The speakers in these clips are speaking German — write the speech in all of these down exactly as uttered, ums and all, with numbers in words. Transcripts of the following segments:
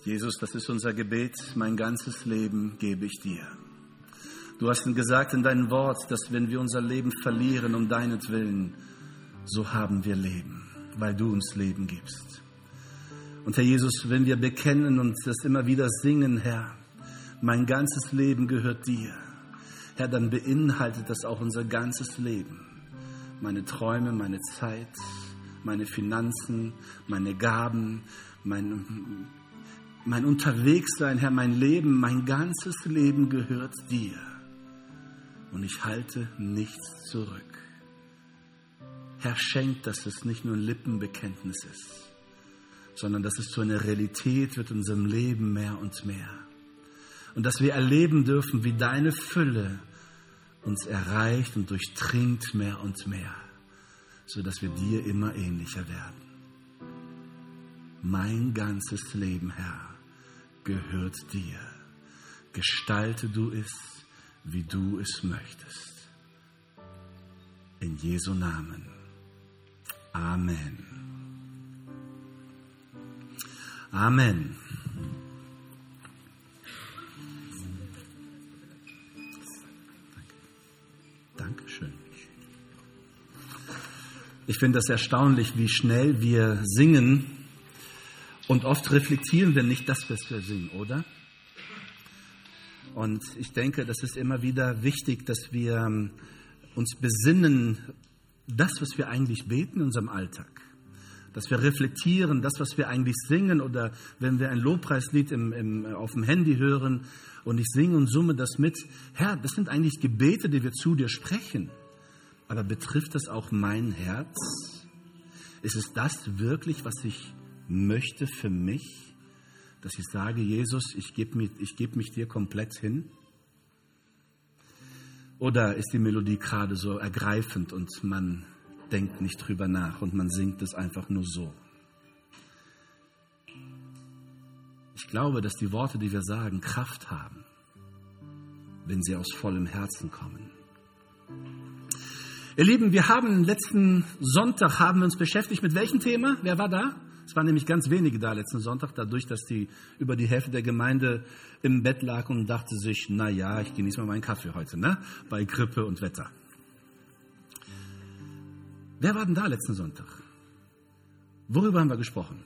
Jesus, das ist unser Gebet. Mein ganzes Leben gebe ich dir. Du hast gesagt in deinem Wort, dass wenn wir unser Leben verlieren um deinetwillen, so haben wir Leben, weil du uns Leben gibst. Und Herr Jesus, wenn wir bekennen und das immer wieder singen, Herr, mein ganzes Leben gehört dir, Herr, dann beinhaltet das auch unser ganzes Leben. Meine Träume, meine Zeit, meine Finanzen, meine Gaben, mein, mein Unterwegssein, Herr, mein Leben, mein ganzes Leben gehört dir. Und ich halte nichts zurück. Herr, schenk, dass es nicht nur ein Lippenbekenntnis ist, sondern dass es zu einer Realität wird in unserem Leben mehr und mehr. Und dass wir erleben dürfen, wie deine Fülle uns erreicht und durchdringt mehr und mehr, sodass wir dir immer ähnlicher werden. Mein ganzes Leben, Herr, gehört dir. Gestalte du es, wie du es möchtest. In Jesu Namen. Amen. Amen. Dankeschön. Ich finde das erstaunlich, wie schnell wir singen und oft reflektieren wir nicht das, was wir singen, oder? Und ich denke, das ist immer wieder wichtig, dass wir uns besinnen, das, was wir eigentlich beten in unserem Alltag. Dass wir reflektieren, das, was wir eigentlich singen, oder wenn wir ein Lobpreislied im, im, auf dem Handy hören und ich singe und summe das mit. Herr, das sind eigentlich Gebete, die wir zu dir sprechen. Aber betrifft das auch mein Herz? Ist es das wirklich, was ich möchte für mich? Dass ich sage, Jesus, ich gebe mich, ich gebe mich dir komplett hin? Oder ist die Melodie gerade so ergreifend und man denkt nicht drüber nach und man singt es einfach nur so? Ich glaube, dass die Worte, die wir sagen, Kraft haben, wenn sie aus vollem Herzen kommen. Ihr Lieben, wir haben letzten Sonntag haben wir uns beschäftigt mit welchem Thema? Wer war da? Es waren nämlich ganz wenige da letzten Sonntag, dadurch, dass die über die Hälfte der Gemeinde im Bett lag und dachte sich, na ja, ich genieße mal meinen Kaffee heute, ne? Bei Grippe und Wetter. Wer war denn da letzten Sonntag? Worüber haben wir gesprochen?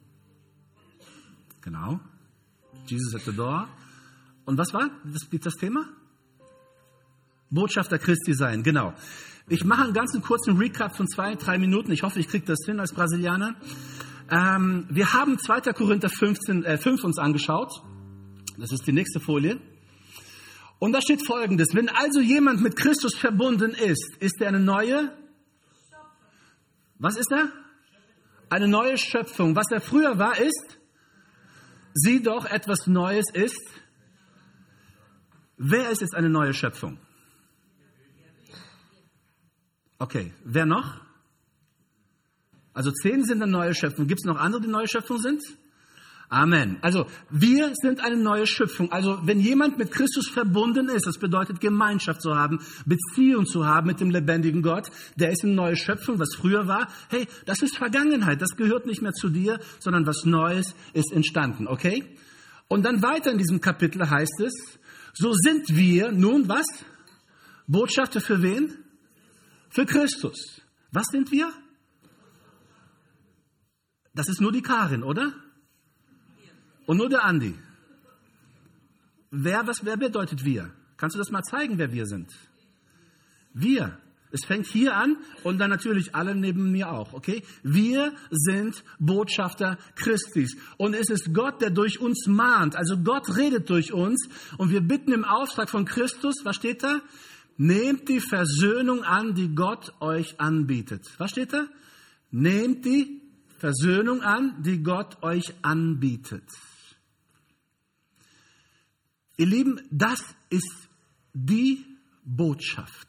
Genau. Jesus at the door. Und was war das, das Thema? Botschafter Christi sein, genau. Ich mache einen ganz kurzen Recap von zwei, drei Minuten. Ich hoffe, ich kriege das hin als Brasilianer. Ähm, wir haben zweiter Korinther fünfzehn, äh, fünf uns angeschaut. Das ist die nächste Folie. Und da steht Folgendes. Wenn also jemand mit Christus verbunden ist, ist er eine neue... Was ist er? Eine neue Schöpfung. Was er früher war, ist... Sieh doch, etwas Neues ist... Wer ist jetzt eine neue Schöpfung? Okay, wer noch? Also zehn sind eine neue Schöpfung. Gibt es noch andere, die neue Schöpfung sind? Amen. Also wir sind eine neue Schöpfung. Also wenn jemand mit Christus verbunden ist, das bedeutet Gemeinschaft zu haben, Beziehung zu haben mit dem lebendigen Gott, der ist eine neue Schöpfung, was früher war. Hey, das ist Vergangenheit, das gehört nicht mehr zu dir, sondern was Neues ist entstanden, okay? Und dann weiter in diesem Kapitel heißt es, so sind wir nun was? Botschafter für wen? Für Christus. Was sind wir? Das ist nur die Karin, oder? Und nur der Andi. Wer, was, wer bedeutet wir? Kannst du das mal zeigen, wer wir sind? Wir. Es fängt hier an und dann natürlich alle neben mir auch, okay? Wir sind Botschafter Christis. Und es ist Gott, der durch uns mahnt. Also Gott redet durch uns und wir bitten im Auftrag von Christus, was steht da? Nehmt die Versöhnung an, die Gott euch anbietet. Was steht da? Nehmt die Versöhnung an, die Gott euch anbietet. Ihr Lieben, das ist die Botschaft.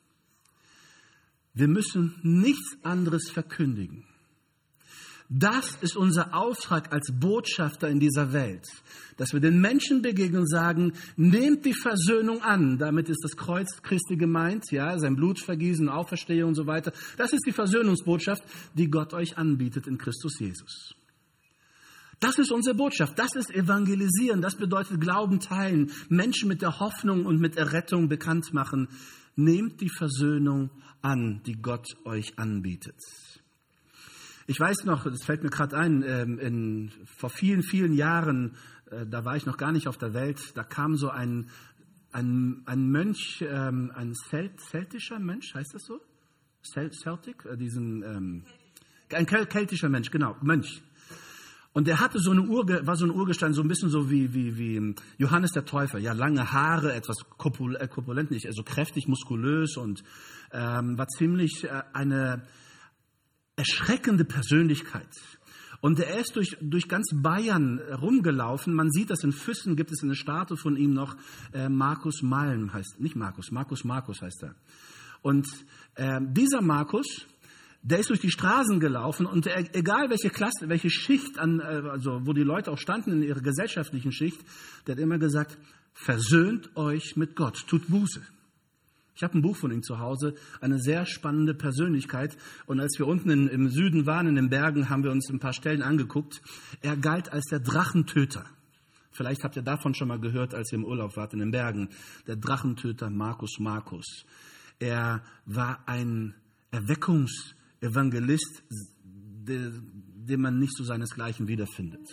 Wir müssen nichts anderes verkündigen. Das ist unser Auftrag als Botschafter in dieser Welt, dass wir den Menschen begegnen und sagen, nehmt die Versöhnung an. Damit ist das Kreuz Christi gemeint, ja, sein Blutvergießen, Auferstehung und so weiter. Das ist die Versöhnungsbotschaft, die Gott euch anbietet in Christus Jesus. Das ist unsere Botschaft, das ist Evangelisieren, das bedeutet Glauben teilen, Menschen mit der Hoffnung und mit Errettung bekannt machen. Nehmt die Versöhnung an, die Gott euch anbietet. Ich weiß noch, das fällt mir gerade ein, in, vor vielen, vielen Jahren, da war ich noch gar nicht auf der Welt, da kam so ein, ein, ein Mönch, ein Celt, celtischer Mensch, heißt das so? Celtic? Diesen, ein keltischer Mensch, genau, Mönch. Und der hatte so eine Urge, war so ein Urgestein, so ein bisschen so wie, wie, wie Johannes der Täufer. Ja, lange Haare, etwas korpulent, nicht, also kräftig, muskulös und ähm, war ziemlich äh, eine erschreckende Persönlichkeit. Und er ist durch, durch ganz Bayern rumgelaufen. Man sieht das in Füssen, gibt es eine Statue von ihm noch. Äh, Markus Malm heißt, nicht Markus, Markus Markus heißt er. Und äh, dieser Markus, der ist durch die Straßen gelaufen und er, egal welche Klasse, welche Schicht, an, also wo die Leute auch standen in ihrer gesellschaftlichen Schicht, der hat immer gesagt, versöhnt euch mit Gott, tut Buße. Ich habe ein Buch von ihm zu Hause, eine sehr spannende Persönlichkeit. Und als wir unten in, im Süden waren, in den Bergen, haben wir uns ein paar Stellen angeguckt. Er galt als der Drachentöter. Vielleicht habt ihr davon schon mal gehört, als ihr im Urlaub wart in den Bergen. Der Drachentöter Markus Markus. Er war ein Erweckungs- Evangelist, den man nicht so seinesgleichen wiederfindet.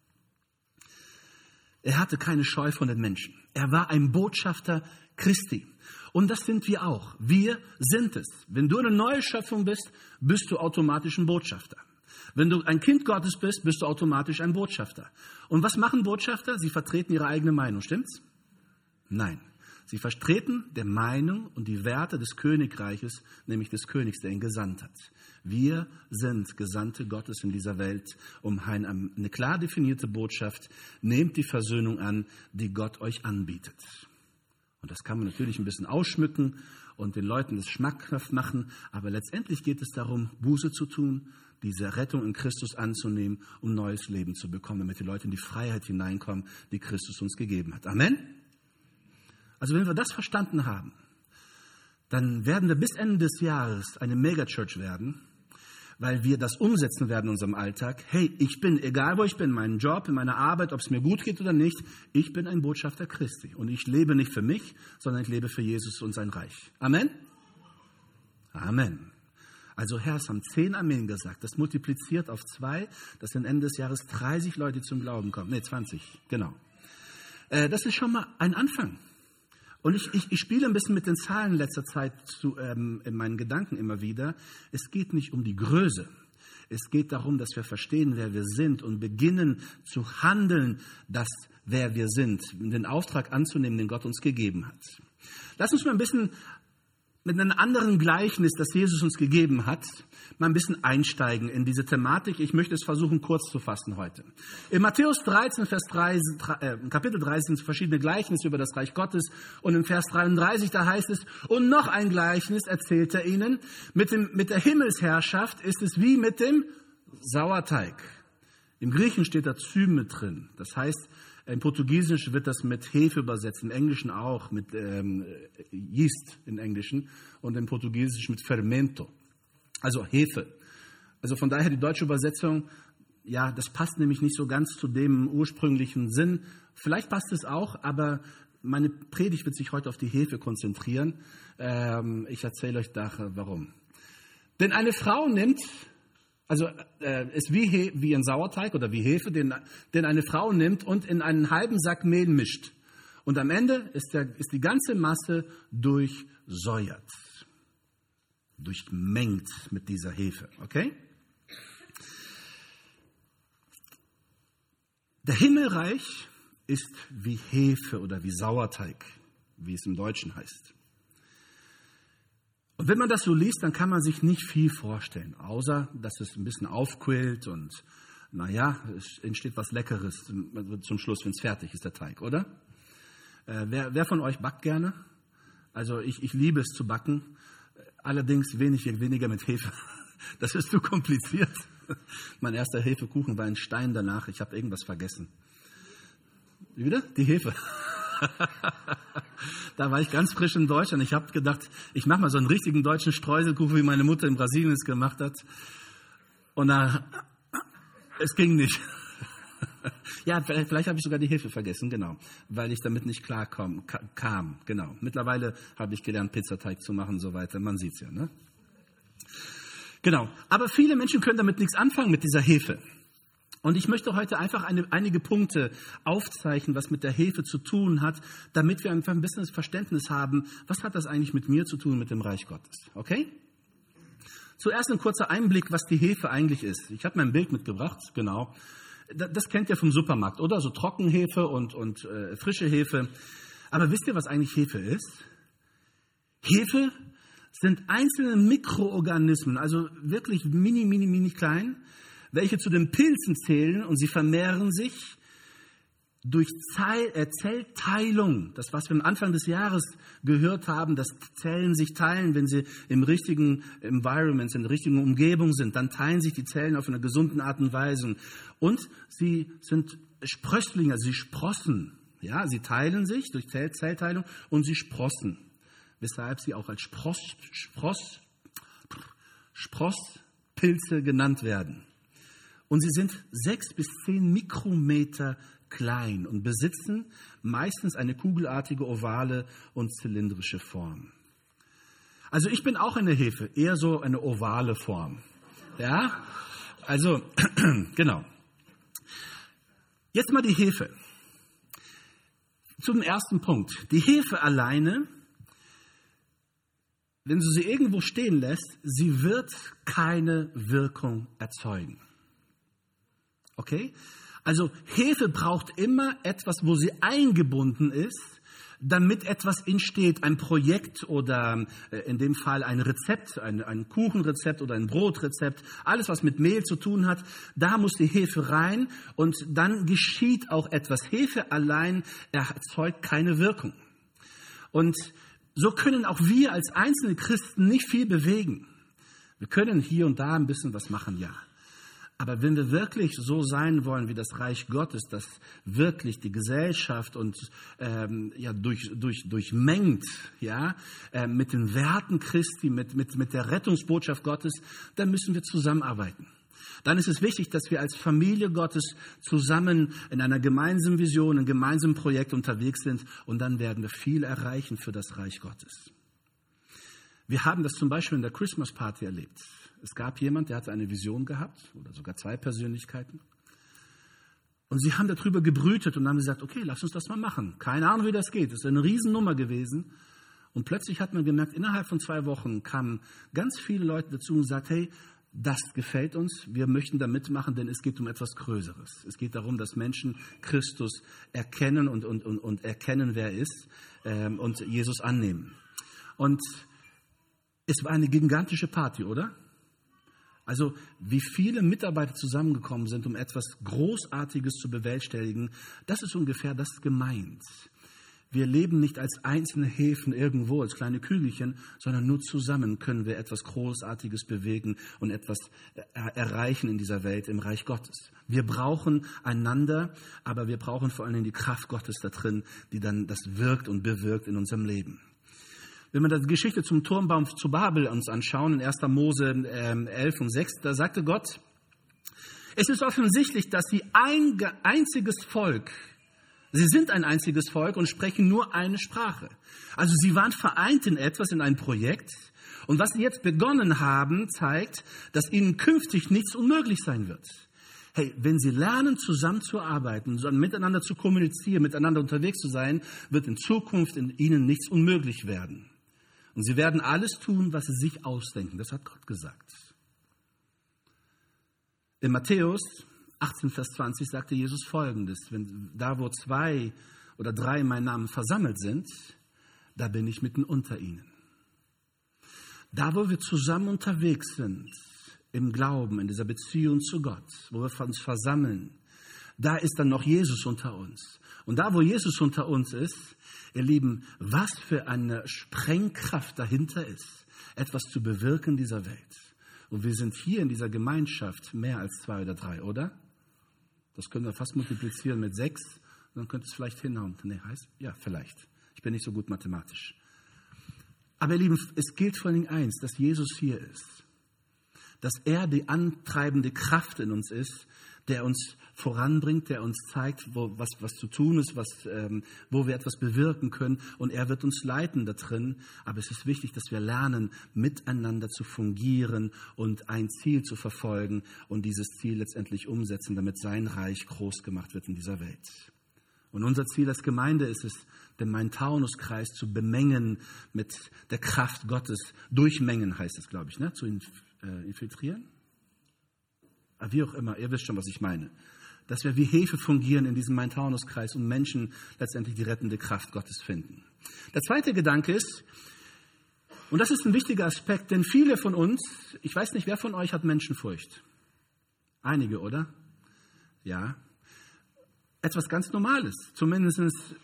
Er hatte keine Scheu von den Menschen. Er war ein Botschafter Christi. Und das sind wir auch. Wir sind es. Wenn du eine neue Schöpfung bist, bist du automatisch ein Botschafter. Wenn du ein Kind Gottes bist, bist du automatisch ein Botschafter. Und was machen Botschafter? Sie vertreten ihre eigene Meinung, stimmt's? Nein. Sie vertreten die Meinung und die Werte des Königreiches, nämlich des Königs, der ihn gesandt hat. Wir sind Gesandte Gottes in dieser Welt, um eine klar definierte Botschaft, nehmt die Versöhnung an, die Gott euch anbietet. Und das kann man natürlich ein bisschen ausschmücken und den Leuten das schmackhaft machen, aber letztendlich geht es darum, Buße zu tun, diese Rettung in Christus anzunehmen, um neues Leben zu bekommen, damit die Leute in die Freiheit hineinkommen, die Christus uns gegeben hat. Amen? Also wenn wir das verstanden haben, dann werden wir bis Ende des Jahres eine Megachurch werden, weil wir das umsetzen werden in unserem Alltag. Hey, ich bin, egal wo ich bin, meinen Job, in meiner Arbeit, ob es mir gut geht oder nicht, ich bin ein Botschafter Christi. Und ich lebe nicht für mich, sondern ich lebe für Jesus und sein Reich. Amen? Amen. Also Herr, es haben zehn Amen gesagt. Das multipliziert auf zwei, dass am Ende des Jahres dreißig Leute zum Glauben kommen. Nee, zwanzig, genau. Äh, das ist schon mal ein Anfang. Und ich, ich, ich spiele ein bisschen mit den Zahlen in letzter Zeit zu, ähm, in meinen Gedanken immer wieder. Es geht nicht um die Größe. Es geht darum, dass wir verstehen, wer wir sind und beginnen zu handeln, das, wer wir sind, den Auftrag anzunehmen, den Gott uns gegeben hat. Lass uns mal ein bisschen mit einem anderen Gleichnis, das Jesus uns gegeben hat, mal ein bisschen einsteigen in diese Thematik. Ich möchte es versuchen, kurz zu fassen heute. In Matthäus dreizehn, Vers drei, äh, Kapitel dreizehn sind verschiedene Gleichnisse über das Reich Gottes. Und in Vers dreiunddreißig, da heißt es, und noch ein Gleichnis erzählt er ihnen. Mit, dem, mit der Himmelsherrschaft ist es wie mit dem Sauerteig. Im Griechen steht da Zyme drin. Das heißt, im Portugiesisch wird das mit Hefe übersetzt, im Englischen auch mit ähm, Yeast im Englischen und im Portugiesischen mit Fermento, also Hefe. Also von daher die deutsche Übersetzung, ja, das passt nämlich nicht so ganz zu dem ursprünglichen Sinn. Vielleicht passt es auch, aber meine Predigt wird sich heute auf die Hefe konzentrieren. Ähm, ich erzähle euch nachher, warum. Denn eine Frau nimmt... Also äh, ist wie, He- wie ein Sauerteig oder wie Hefe, den, den eine Frau nimmt und in einen halben Sack Mehl mischt. Und am Ende ist, der, ist die ganze Masse durchsäuert, durchmengt mit dieser Hefe. Okay? Der Himmelreich ist wie Hefe oder wie Sauerteig, wie es im Deutschen heißt. Und wenn man das so liest, dann kann man sich nicht viel vorstellen, außer dass es ein bisschen aufquillt und, naja, es entsteht was Leckeres zum Schluss, wenn es fertig ist, der Teig, oder? Äh, wer, wer von euch backt gerne? Also ich, ich liebe es zu backen, allerdings wenig, weniger mit Hefe. Das ist zu kompliziert. Mein erster Hefekuchen war ein Stein danach, ich habe irgendwas vergessen. Wie wieder? Die Hefe. Da war ich ganz frisch in Deutschland. Ich habe gedacht, ich mache mal so einen richtigen deutschen Streuselkuchen, wie meine Mutter in Brasilien es gemacht hat. Und da, es ging nicht. Ja, vielleicht, vielleicht habe ich sogar die Hefe vergessen, genau, weil ich damit nicht klar kam, kam, genau. Mittlerweile habe ich gelernt, Pizzateig zu machen und so weiter, man sieht es ja, ne? Genau, aber viele Menschen können damit nichts anfangen, mit dieser Hefe. Und ich möchte heute einfach eine, einige Punkte aufzeichnen, was mit der Hefe zu tun hat, damit wir einfach ein bisschen das Verständnis haben, was hat das eigentlich mit mir zu tun, mit dem Reich Gottes. Okay? Zuerst ein kurzer Einblick, was die Hefe eigentlich ist. Ich habe mein Bild mitgebracht, genau. Das kennt ihr vom Supermarkt, oder? So Trockenhefe und, und äh, frische Hefe. Aber wisst ihr, was eigentlich Hefe ist? Hefe sind einzelne Mikroorganismen, also wirklich mini, mini, mini klein, welche zu den Pilzen zählen und sie vermehren sich durch Zellteilung. Das, was wir am Anfang des Jahres gehört haben, dass Zellen sich teilen, wenn sie im richtigen Environment, in der richtigen Umgebung sind. Dann teilen sich die Zellen auf einer gesunden Art und Weise. Und sie sind Sprösslinge, also sie sprossen. Ja, sie teilen sich durch Zellteilung und sie sprossen. Weshalb sie auch als Spross, Spross, Sprosspilze genannt werden. Und sie sind sechs bis zehn Mikrometer klein und besitzen meistens eine kugelartige, ovale und zylindrische Form. Also ich bin auch eine Hefe, eher so eine ovale Form. Ja, also genau. Jetzt mal die Hefe. Zum ersten Punkt. Die Hefe alleine, wenn du sie irgendwo stehen lässt, sie wird keine Wirkung erzeugen. Okay? Also Hefe braucht immer etwas, wo sie eingebunden ist, damit etwas entsteht. Ein Projekt oder in dem Fall ein Rezept, ein, ein Kuchenrezept oder ein Brotrezept. Alles, was mit Mehl zu tun hat, da muss die Hefe rein und dann geschieht auch etwas. Hefe allein erzeugt keine Wirkung. Und so können auch wir als einzelne Christen nicht viel bewegen. Wir können hier und da ein bisschen was machen, ja. Aber wenn wir wirklich so sein wollen wie das Reich Gottes, das wirklich die Gesellschaft und ähm, ja durch durch durchmengt, ja, äh, mit den Werten Christi, mit mit mit der Rettungsbotschaft Gottes, dann müssen wir zusammenarbeiten. Dann ist es wichtig, dass wir als Familie Gottes zusammen in einer gemeinsamen Vision, einem gemeinsamen Projekt unterwegs sind und dann werden wir viel erreichen für das Reich Gottes. Wir haben das zum Beispiel in der Christmas Party erlebt. Es gab jemand, der hatte eine Vision gehabt, oder sogar zwei Persönlichkeiten. Und sie haben darüber gebrütet und haben gesagt, okay, lass uns das mal machen. Keine Ahnung, wie das geht. Das ist eine Riesennummer gewesen. Und plötzlich hat man gemerkt, innerhalb von zwei Wochen kamen ganz viele Leute dazu und gesagt, hey, das gefällt uns, wir möchten da mitmachen, denn es geht um etwas Größeres. Es geht darum, dass Menschen Christus erkennen und, und, und, und erkennen, wer er ist, ähm, und Jesus annehmen. Und es war eine gigantische Party, oder? Also wie viele Mitarbeiter zusammengekommen sind, um etwas Großartiges zu bewerkstelligen, das ist ungefähr das gemeint. Wir leben nicht als einzelne Häfen irgendwo, als kleine Kügelchen, sondern nur zusammen können wir etwas Großartiges bewegen und etwas erreichen in dieser Welt, im Reich Gottes. Wir brauchen einander, aber wir brauchen vor allem die Kraft Gottes da drin, die dann das wirkt und bewirkt in unserem Leben. Wenn wir die Geschichte zum Turmbaum zu Babel uns anschauen, in erster Mose elf und sechs, da sagte Gott, es ist offensichtlich, dass sie ein einziges Volk, sie sind ein einziges Volk und sprechen nur eine Sprache. Also sie waren vereint in etwas, in ein Projekt. Und was sie jetzt begonnen haben, zeigt, dass ihnen künftig nichts unmöglich sein wird. Hey, wenn sie lernen, zusammenzuarbeiten, miteinander zu kommunizieren, miteinander unterwegs zu sein, wird in Zukunft in ihnen nichts unmöglich werden. Und sie werden alles tun, was sie sich ausdenken. Das hat Gott gesagt. In Matthäus achtzehn, Vers zwanzig sagte Jesus Folgendes: Wenn da, wo zwei oder drei in meinem Namen versammelt sind, da bin ich mitten unter ihnen. Da, wo wir zusammen unterwegs sind, im Glauben, in dieser Beziehung zu Gott, wo wir uns versammeln, da ist dann noch Jesus unter uns. Und da, wo Jesus unter uns ist, ihr Lieben, was für eine Sprengkraft dahinter ist, etwas zu bewirken in dieser Welt. Und wir sind hier in dieser Gemeinschaft mehr als zwei oder drei, oder? Das können wir fast multiplizieren mit sechs. Dann könnte es vielleicht hinhauen. Nee, heißt? Ja, vielleicht. Ich bin nicht so gut mathematisch. Aber ihr Lieben, es gilt vor allem eins, dass Jesus hier ist. Dass er die antreibende Kraft in uns ist, der uns voranbringt, der uns zeigt, wo, was, was zu tun ist, was, ähm, wo wir etwas bewirken können. Und er wird uns leiten da drin. Aber es ist wichtig, dass wir lernen, miteinander zu fungieren und ein Ziel zu verfolgen und dieses Ziel letztendlich umsetzen, damit sein Reich groß gemacht wird in dieser Welt. Und unser Ziel als Gemeinde ist es, den Main-Taunus-Kreis zu bemengen mit der Kraft Gottes. Durchmengen heißt es, glaube ich, ne? Zu infiltrieren. Aber wie auch immer, ihr wisst schon, was ich meine. Dass wir wie Hefe fungieren in diesem Main-Taunus-Kreis und Menschen letztendlich die rettende Kraft Gottes finden. Der zweite Gedanke ist, und das ist ein wichtiger Aspekt, denn viele von uns, ich weiß nicht, wer von euch hat Menschenfurcht? Einige, oder? Ja. Etwas ganz Normales. Zumindest,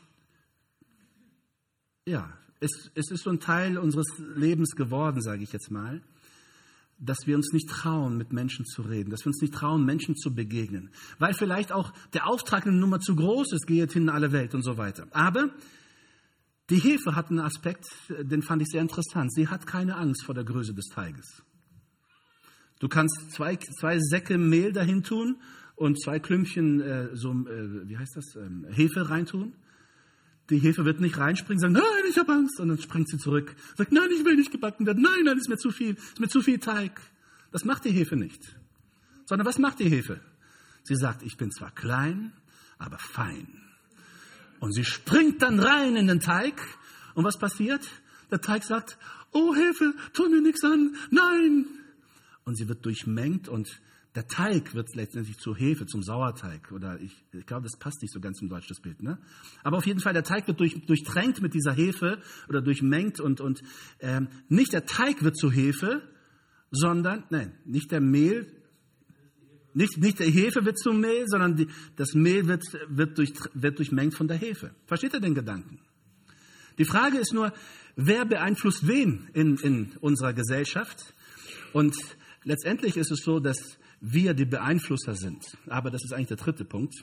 ja, es, es ist so ein Teil unseres Lebens geworden, sage ich jetzt mal, dass wir uns nicht trauen, mit Menschen zu reden, dass wir uns nicht trauen, Menschen zu begegnen, weil vielleicht auch der Auftrag eine Nummer zu groß ist, geht hin in alle Welt und so weiter. Aber die Hefe hat einen Aspekt, den fand ich sehr interessant. Sie hat keine Angst vor der Größe des Teiges. Du kannst zwei, zwei Säcke Mehl dahin tun und zwei Klümpchen äh, so, äh, wie heißt das, ähm, Hefe reintun. Die Hefe wird nicht reinspringen, sagen, nein, ich habe Angst. Und dann springt sie zurück, sagt, nein, ich will nicht gebacken werden. Nein, nein, ist mir zu viel, ist mir zu viel Teig. Das macht die Hefe nicht. Sondern was macht die Hefe? Sie sagt, ich bin zwar klein, aber fein. Und sie springt dann rein in den Teig. Und was passiert? Der Teig sagt, oh Hefe, tu mir nichts an, nein. Und sie wird durchmengt und der Teig wird letztendlich zur Hefe, zum Sauerteig. Oder ich, ich glaube, das passt nicht so ganz im Deutsch, das Bild. Ne? Aber auf jeden Fall, der Teig wird durch, durchtränkt mit dieser Hefe oder durchmengt. Und, und ähm, nicht der Teig wird zur Hefe, sondern, nein, nicht der Mehl, nicht, nicht der Hefe wird zum Mehl, sondern die, das Mehl wird, wird, durch, wird durchmengt von der Hefe. Versteht ihr den Gedanken? Die Frage ist nur, wer beeinflusst wen in, in unserer Gesellschaft? Und letztendlich ist es so, dass wir die Beeinflusser sind. Aber das ist eigentlich der dritte Punkt.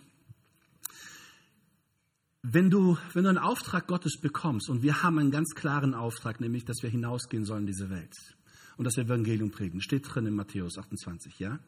Wenn du, wenn du einen Auftrag Gottes bekommst, und wir haben einen ganz klaren Auftrag, nämlich, dass wir hinausgehen sollen in diese Welt und das Evangelium predigen, steht drin in Matthäus achtundzwanzig, ja?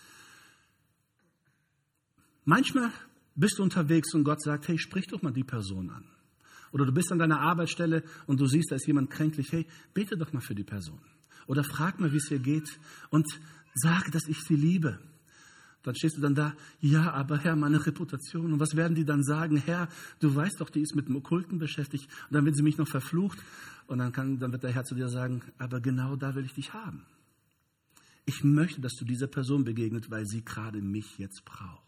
Manchmal bist du unterwegs und Gott sagt, hey, sprich doch mal die Person an. Oder du bist an deiner Arbeitsstelle und du siehst, da ist jemand kränklich, hey, bete doch mal für die Person. Oder frag mal, wie es ihr geht und sag, dass ich sie liebe. Dann stehst du dann da, ja, aber Herr, meine Reputation. Und was werden die dann sagen? Herr, du weißt doch, die ist mit dem Okkulten beschäftigt. Und dann wird sie mich noch verflucht. Und dann, kann, dann wird der Herr zu dir sagen, aber genau da will ich dich haben. Ich möchte, dass du dieser Person begegnet, weil sie gerade mich jetzt braucht.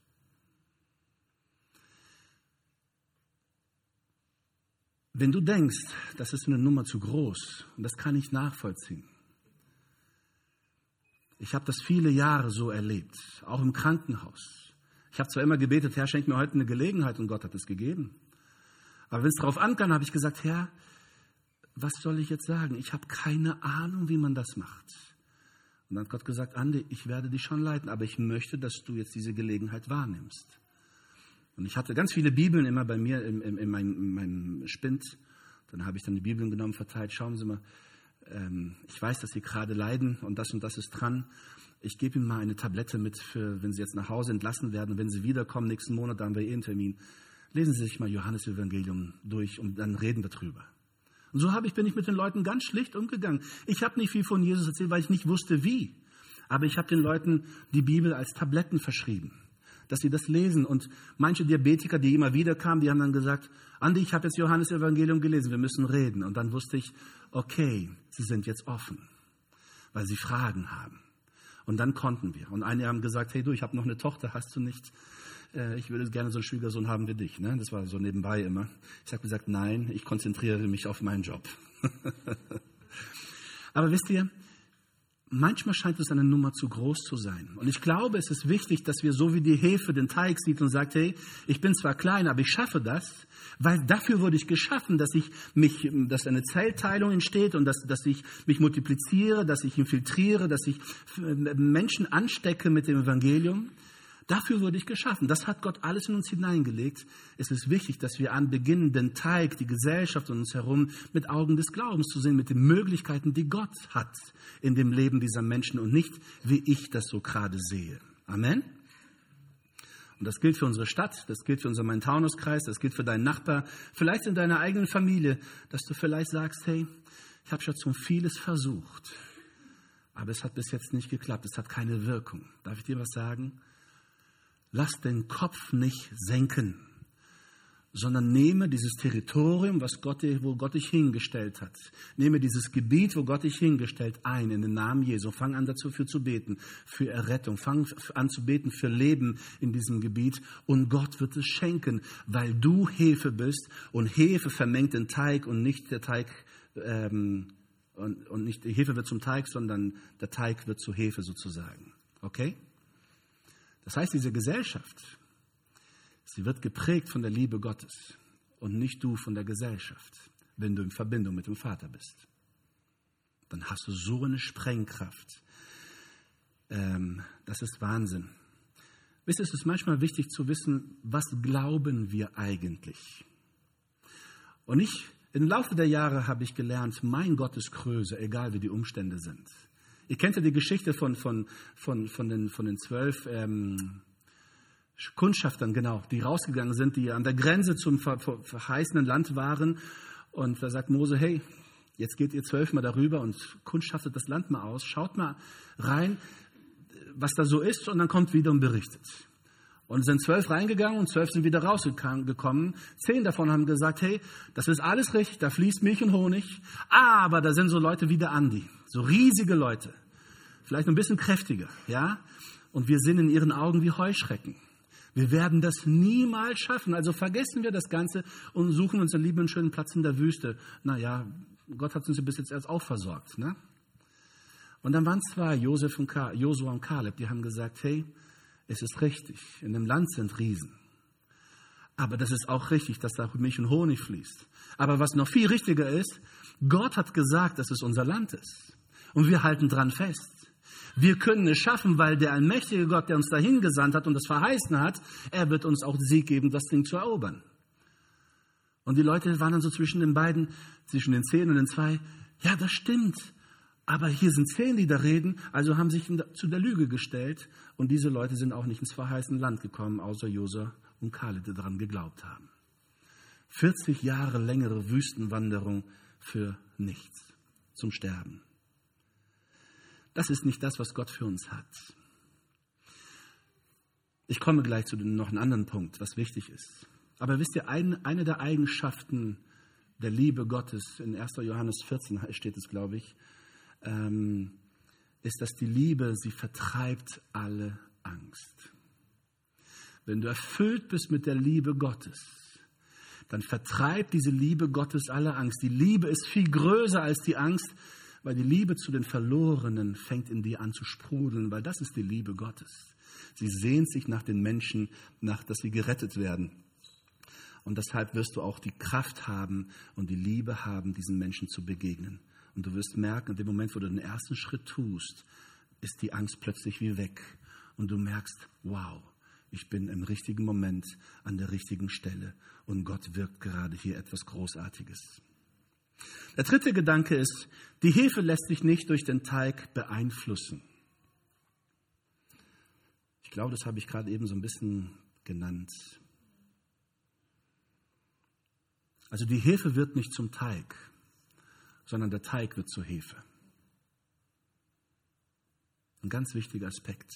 Wenn du denkst, das ist eine Nummer zu groß, und das kann ich nachvollziehen. Ich habe das viele Jahre so erlebt, auch im Krankenhaus. Ich habe zwar immer gebetet, Herr, schenk mir heute eine Gelegenheit, und Gott hat es gegeben. Aber wenn es darauf ankam, habe ich gesagt, Herr, was soll ich jetzt sagen? Ich habe keine Ahnung, wie man das macht. Und dann hat Gott gesagt, Andi, ich werde dich schon leiten, aber ich möchte, dass du jetzt diese Gelegenheit wahrnimmst. Und ich hatte ganz viele Bibeln immer bei mir in, in, in, meinem, in meinem Spind. Dann habe ich dann die Bibeln genommen, verteilt. Schauen Sie mal, ähm, ich weiß, dass Sie gerade leiden und das und das ist dran. Ich gebe Ihnen mal eine Tablette mit, für, wenn Sie jetzt nach Hause entlassen werden. Und wenn Sie wiederkommen nächsten Monat, dann haben wir eh einen Termin. Lesen Sie sich mal Johannes-Evangelium durch und dann reden wir drüber. Und so habe ich, bin ich mit den Leuten ganz schlicht umgegangen. Ich habe nicht viel von Jesus erzählt, weil ich nicht wusste, wie. Aber ich habe den Leuten die Bibel als Tabletten verschrieben, dass sie das lesen. Und manche Diabetiker, die immer wieder kamen, die haben dann gesagt, Andi, ich habe jetzt Johannes-Evangelium gelesen, wir müssen reden. Und dann wusste ich, okay, sie sind jetzt offen, weil sie Fragen haben. Und dann konnten wir. Und einige haben gesagt, hey du, ich habe noch eine Tochter, hast du nicht? Äh, ich würde gerne so einen Schwiegersohn haben wie dich. Ne? Das war so nebenbei immer. Ich habe gesagt, nein, ich konzentriere mich auf meinen Job. Aber wisst ihr, manchmal scheint es eine Nummer zu groß zu sein. Und ich glaube, es ist wichtig, dass wir so wie die Hefe den Teig sieht und sagt, hey, ich bin zwar klein, aber ich schaffe das, weil dafür wurde ich geschaffen, dass ich mich, dass eine Zellteilung entsteht und dass, dass ich mich multipliziere, dass ich infiltriere, dass ich Menschen anstecke mit dem Evangelium. Dafür wurde ich geschaffen. Das hat Gott alles in uns hineingelegt. Es ist wichtig, dass wir anbeginnen, den Teig, die Gesellschaft um uns herum mit Augen des Glaubens zu sehen, mit den Möglichkeiten, die Gott hat in dem Leben dieser Menschen und nicht, wie ich das so gerade sehe. Amen. Und das gilt für unsere Stadt, das gilt für unseren Main-Taunus-Kreis, das gilt für deinen Nachbar, vielleicht in deiner eigenen Familie, dass du vielleicht sagst, hey, ich habe schon vieles versucht, aber es hat bis jetzt nicht geklappt, es hat keine Wirkung. Darf ich dir was sagen? Lass den Kopf nicht senken, sondern nehme dieses Territorium, was Gott, wo Gott dich hingestellt hat. Nehme dieses Gebiet, wo Gott dich hingestellt, ein in den Namen Jesu. Fang an dazu für zu beten, für Errettung. Fang an zu beten für Leben in diesem Gebiet. Und Gott wird es schenken, weil du Hefe bist. Und Hefe vermengt den Teig und nicht der Teig, ähm, und, und nicht die Hefe wird zum Teig, sondern der Teig wird zu Hefe sozusagen. Okay? Das heißt, diese Gesellschaft, sie wird geprägt von der Liebe Gottes und nicht du von der Gesellschaft, wenn du in Verbindung mit dem Vater bist. Dann hast du so eine Sprengkraft. Ähm, das ist Wahnsinn. Wisst ihr, es ist manchmal wichtig zu wissen, was glauben wir eigentlich? Und ich, im Laufe der Jahre habe ich gelernt, mein Gott ist größer, egal wie die Umstände sind. Ihr kennt ja die Geschichte von, von, von, von, den, von den zwölf ähm, Kundschaftern, genau, die rausgegangen sind, die an der Grenze zum ver- ver- verheißenen Land waren. Und da sagt Mose, hey, jetzt geht ihr zwölfmal darüber und kundschaftet das Land mal aus, schaut mal rein, was da so ist, und dann kommt wieder und berichtet. Und sind zwölf reingegangen und zwölf sind wieder rausgekommen. Zehn davon haben gesagt, hey, das ist alles richtig, da fließt Milch und Honig, aber da sind so Leute wie der Andi, so riesige Leute, vielleicht ein bisschen kräftiger, ja, und wir sind in ihren Augen wie Heuschrecken. Wir werden das niemals schaffen. Also vergessen wir das Ganze und suchen uns einen lieben und schönen Platz in der Wüste. Naja, Gott hat uns bis jetzt erst auch versorgt. Ne? Und dann waren zwei, Josef und Ka- Josua und Kaleb, die haben gesagt, hey, es ist richtig, in dem Land sind Riesen. Aber das ist auch richtig, dass da Milch und Honig fließt. Aber was noch viel richtiger ist, Gott hat gesagt, dass es unser Land ist. Und wir halten dran fest. Wir können es schaffen, weil der allmächtige Gott, der uns dahin gesandt hat und das verheißen hat, er wird uns auch den Sieg geben, das Ding zu erobern. Und die Leute waren dann so zwischen den beiden, zwischen den zehn und den zwei, ja, das stimmt, aber hier sind zehn, die da reden, also haben sich zu der Lüge gestellt, und diese Leute sind auch nicht ins verheißene Land gekommen, außer Josua und Kaleb, die daran geglaubt haben. vierzig Jahre längere Wüstenwanderung für nichts, zum Sterben. Das ist nicht das, was Gott für uns hat. Ich komme gleich zu dem, noch einem anderen Punkt, was wichtig ist. Aber wisst ihr, ein, eine der Eigenschaften der Liebe Gottes, in erster Johannes vierzehn steht es, glaube ich, ähm, ist, dass die Liebe, sie vertreibt alle Angst. Wenn du erfüllt bist mit der Liebe Gottes, dann vertreibt diese Liebe Gottes alle Angst. Die Liebe ist viel größer als die Angst, weil die Liebe zu den Verlorenen fängt in dir an zu sprudeln, weil das ist die Liebe Gottes. Sie sehnt sich nach den Menschen, nach, dass sie gerettet werden. Und deshalb wirst du auch die Kraft haben und die Liebe haben, diesen Menschen zu begegnen. Und du wirst merken, in dem Moment, wo du den ersten Schritt tust, ist die Angst plötzlich wie weg. Und du merkst, wow, ich bin im richtigen Moment an der richtigen Stelle. Und Gott wirkt gerade hier etwas Großartiges. Der dritte Gedanke ist, die Hefe lässt sich nicht durch den Teig beeinflussen. Ich glaube, das habe ich gerade eben so ein bisschen genannt. Also die Hefe wird nicht zum Teig, sondern der Teig wird zur Hefe. Ein ganz wichtiger Aspekt.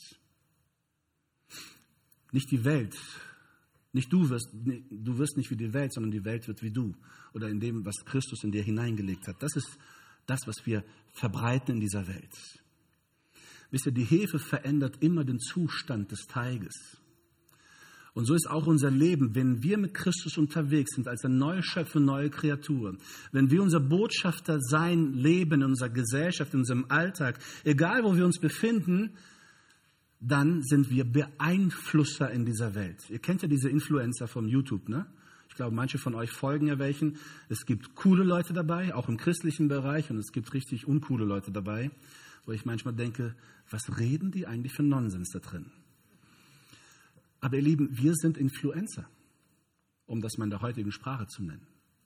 Nicht die Welt, nicht du wirst, du wirst nicht wie die Welt, sondern die Welt wird wie du. Oder in dem, was Christus in dir hineingelegt hat. Das ist das, was wir verbreiten in dieser Welt. Wisst ihr, die Hefe verändert immer den Zustand des Teiges. Und so ist auch unser Leben, wenn wir mit Christus unterwegs sind, als eine neue Schöpfung, neue Kreatur. Wenn wir unser Botschafter sein, leben in unserer Gesellschaft, in unserem Alltag, egal wo wir uns befinden, dann sind wir Beeinflusser in dieser Welt. Ihr kennt ja diese Influencer von YouTube, ne? Ich glaube, manche von euch folgen ja welchen. Es gibt coole Leute dabei, auch im christlichen Bereich, und es gibt richtig uncoole Leute dabei, wo ich manchmal denke, was reden die eigentlich für Nonsens da drin? Aber ihr Lieben, wir sind Influencer, um das mal in der heutigen Sprache zu nennen.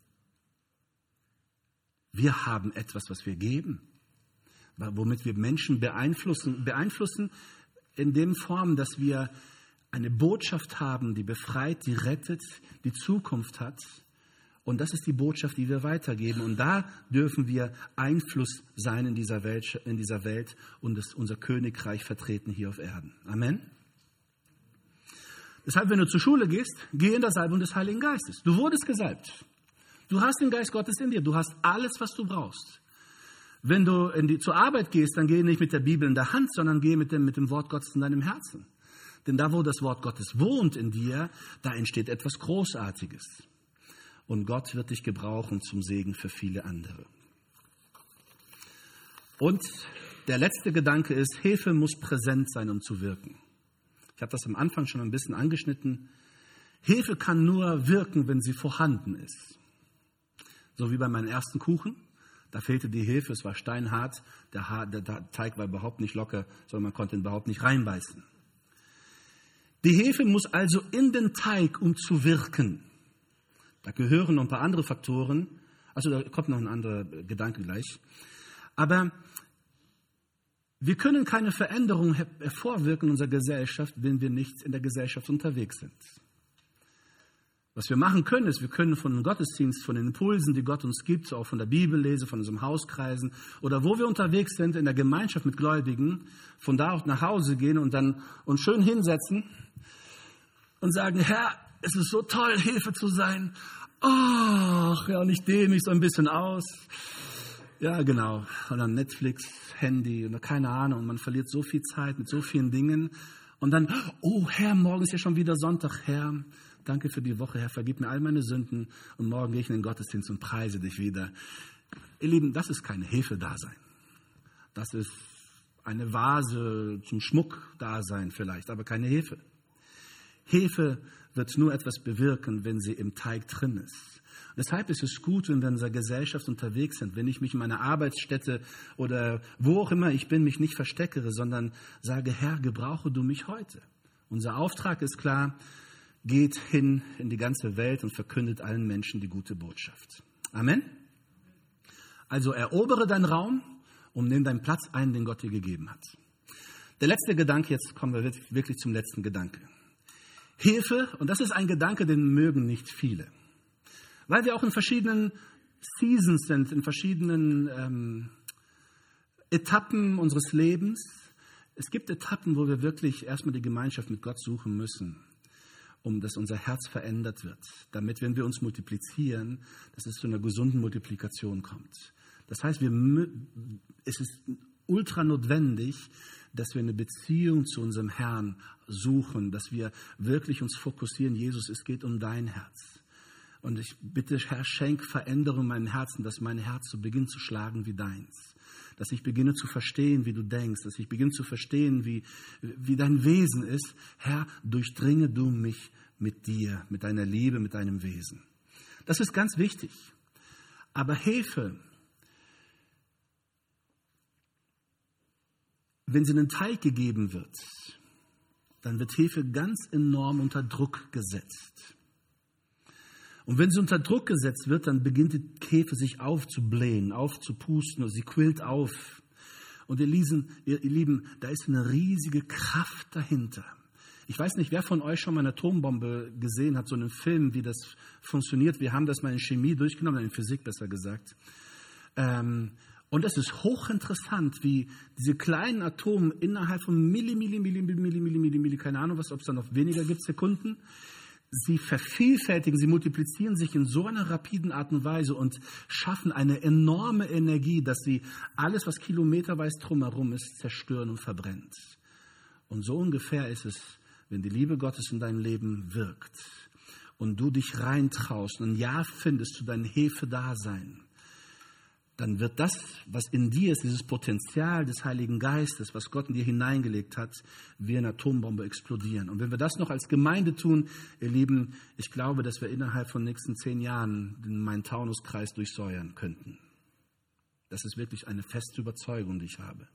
Wir haben etwas, was wir geben, womit wir Menschen beeinflussen, beeinflussen in dem Form, dass wir eine Botschaft haben, die befreit, die rettet, die Zukunft hat. Und das ist die Botschaft, die wir weitergeben. Und da dürfen wir Einfluss sein in dieser Welt, in dieser Welt und das, unser Königreich vertreten hier auf Erden. Amen. Deshalb, wenn du zur Schule gehst, geh in der Salbung des Heiligen Geistes. Du wurdest gesalbt. Du hast den Geist Gottes in dir. Du hast alles, was du brauchst. Wenn du in die, zur Arbeit gehst, dann geh nicht mit der Bibel in der Hand, sondern geh mit dem, mit dem Wort Gottes in deinem Herzen. Denn da, wo das Wort Gottes wohnt in dir, da entsteht etwas Großartiges. Und Gott wird dich gebrauchen zum Segen für viele andere. Und der letzte Gedanke ist, Hilfe muss präsent sein, um zu wirken. Ich habe das am Anfang schon ein bisschen angeschnitten. Hilfe kann nur wirken, wenn sie vorhanden ist. So wie bei meinem ersten Kuchen. Da fehlte die Hilfe, es war steinhart, der, ha- der Teig war überhaupt nicht locker, sondern man konnte ihn überhaupt nicht reinbeißen. Die Hefe muss also in den Teig, um zu wirken. Da gehören noch ein paar andere Faktoren. Also da kommt noch ein anderer Gedanke gleich. Aber wir können keine Veränderung hervorwirken in unserer Gesellschaft, wenn wir nicht in der Gesellschaft unterwegs sind. Was wir machen können, ist, wir können von dem Gottesdienst, von den Impulsen, die Gott uns gibt, auch von der Bibellese, von unserem Hauskreisen oder wo wir unterwegs sind, in der Gemeinschaft mit Gläubigen, von da auch nach Hause gehen und dann uns schön hinsetzen und sagen, Herr, es ist so toll, Hilfe zu sein. Ach, ja, und ich dehne mich so ein bisschen aus. Ja, genau. Und dann Netflix, Handy oder keine Ahnung. Und man verliert so viel Zeit mit so vielen Dingen. Und dann, oh Herr, morgen ist ja schon wieder Sonntag. Herr, danke für die Woche. Herr, vergib mir all meine Sünden. Und morgen gehe ich in den Gottesdienst und preise dich wieder. Ihr Lieben, das ist keine Hilfe-Dasein. Das ist eine Vase zum Schmuck-Dasein vielleicht, aber keine Hilfe. Hilfe wird nur etwas bewirken, wenn sie im Teig drin ist. Deshalb ist es gut, wenn wir in unserer Gesellschaft unterwegs sind, wenn ich mich in meiner Arbeitsstätte oder wo auch immer ich bin, mich nicht versteckere, sondern sage, Herr, gebrauche du mich heute. Unser Auftrag ist klar, geht hin in die ganze Welt und verkündet allen Menschen die gute Botschaft. Amen. Also erobere deinen Raum und nimm deinen Platz ein, den Gott dir gegeben hat. Der letzte Gedanke, jetzt kommen wir wirklich zum letzten Gedanke. Hilfe, und das ist ein Gedanke, den mögen nicht viele. Weil wir auch in verschiedenen Seasons sind, in verschiedenen ähm, Etappen unseres Lebens. Es gibt Etappen, wo wir wirklich erstmal die Gemeinschaft mit Gott suchen müssen, um dass unser Herz verändert wird, damit, wenn wir uns multiplizieren, dass es zu einer gesunden Multiplikation kommt. Das heißt, wir, es ist ultra notwendig, dass wir eine Beziehung zu unserem Herrn suchen, dass wir wirklich uns fokussieren, Jesus, es geht um dein Herz. Und ich bitte, Herr, schenk Veränderung in meinem Herzen, dass mein Herz so beginnt zu schlagen wie deins. Dass ich beginne zu verstehen, wie du denkst, dass ich beginne zu verstehen, wie, wie dein Wesen ist. Herr, durchdringe du mich mit dir, mit deiner Liebe, mit deinem Wesen. Das ist ganz wichtig. Aber Hilfe, wenn sie in den Teig gegeben wird, dann wird Hefe ganz enorm unter Druck gesetzt. Und wenn sie unter Druck gesetzt wird, dann beginnt die Hefe sich aufzublähen, aufzupusten und sie quillt auf. Und ihr Lieben, ihr Lieben, da ist eine riesige Kraft dahinter. Ich weiß nicht, wer von euch schon mal eine Atombombe gesehen hat, so einen Film, wie das funktioniert. Wir haben das mal in Chemie durchgenommen, in Physik besser gesagt. Ähm, Und es ist hochinteressant, wie diese kleinen Atome innerhalb von Milli, Milli, Milli, Milli, Milli, Milli, Milli, Milli, keine Ahnung was, ob es da noch weniger gibt, Sekunden, sie vervielfältigen, sie multiplizieren sich in so einer rapiden Art und Weise und schaffen eine enorme Energie, dass sie alles, was kilometerweit drumherum ist, zerstören und verbrennt. Und so ungefähr ist es, wenn die Liebe Gottes in deinem Leben wirkt und du dich reintraust und ein Ja findest zu deinem Hefe-Dasein, dann wird das, was in dir ist, dieses Potenzial des Heiligen Geistes, was Gott in dir hineingelegt hat, wie eine Atombombe explodieren. Und wenn wir das noch als Gemeinde tun, ihr Lieben, ich glaube, dass wir innerhalb von den nächsten zehn Jahren den Main-Taunus-Kreis durchsäuern könnten. Das ist wirklich eine feste Überzeugung, die ich habe.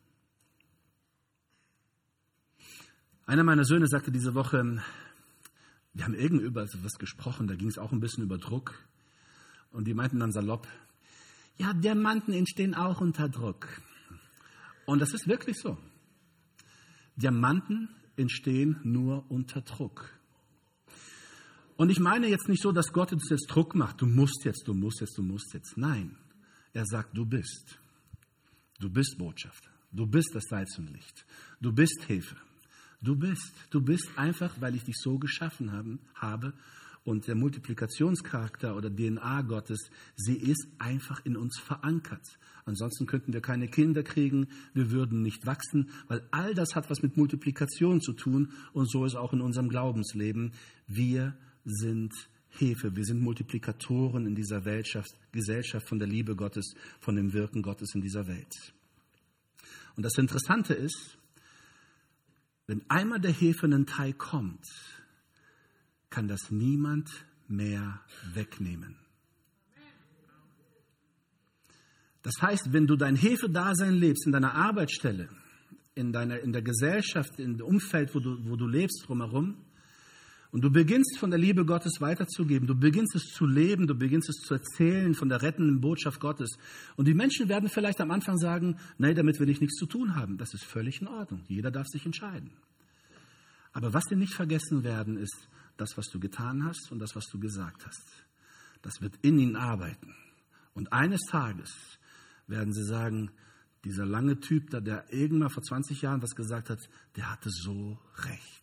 Einer meiner Söhne sagte diese Woche, wir haben irgendwie über etwas gesprochen, da ging es auch ein bisschen über Druck. Und die meinten dann salopp, ja, Diamanten entstehen auch unter Druck. Und das ist wirklich so. Diamanten entstehen nur unter Druck. Und ich meine jetzt nicht so, dass Gott uns jetzt Druck macht. Du musst jetzt, du musst jetzt, du musst jetzt. Nein, er sagt, du bist. Du bist Botschafter. Du bist das Salz und Licht. Du bist Hefe. Du bist. Du bist einfach, weil ich dich so geschaffen haben, habe. Und der Multiplikationscharakter oder D N A Gottes, sie ist einfach in uns verankert. Ansonsten könnten wir keine Kinder kriegen, wir würden nicht wachsen, weil all das hat was mit Multiplikation zu tun. Und so ist auch in unserem Glaubensleben. Wir sind Hefe, wir sind Multiplikatoren in dieser Gesellschaft von der Liebe Gottes, von dem Wirken Gottes in dieser Welt. Und das Interessante ist, wenn einmal der Hefe in den Teig kommt, kann das niemand mehr wegnehmen. Das heißt, wenn du dein Hefedasein lebst, in deiner Arbeitsstelle, in, deiner, in der Gesellschaft, im Umfeld, wo du, wo du lebst drumherum, und du beginnst von der Liebe Gottes weiterzugeben, du beginnst es zu leben, du beginnst es zu erzählen von der rettenden Botschaft Gottes. Und die Menschen werden vielleicht am Anfang sagen, nein, damit will ich nichts zu tun haben. Das ist völlig in Ordnung. Jeder darf sich entscheiden. Aber was sie nicht vergessen werden, ist das, was du getan hast und das, was du gesagt hast. Das wird in ihnen arbeiten. Und eines Tages werden sie sagen, dieser lange Typ, der irgendwann vor zwanzig Jahren was gesagt hat, der hatte so recht.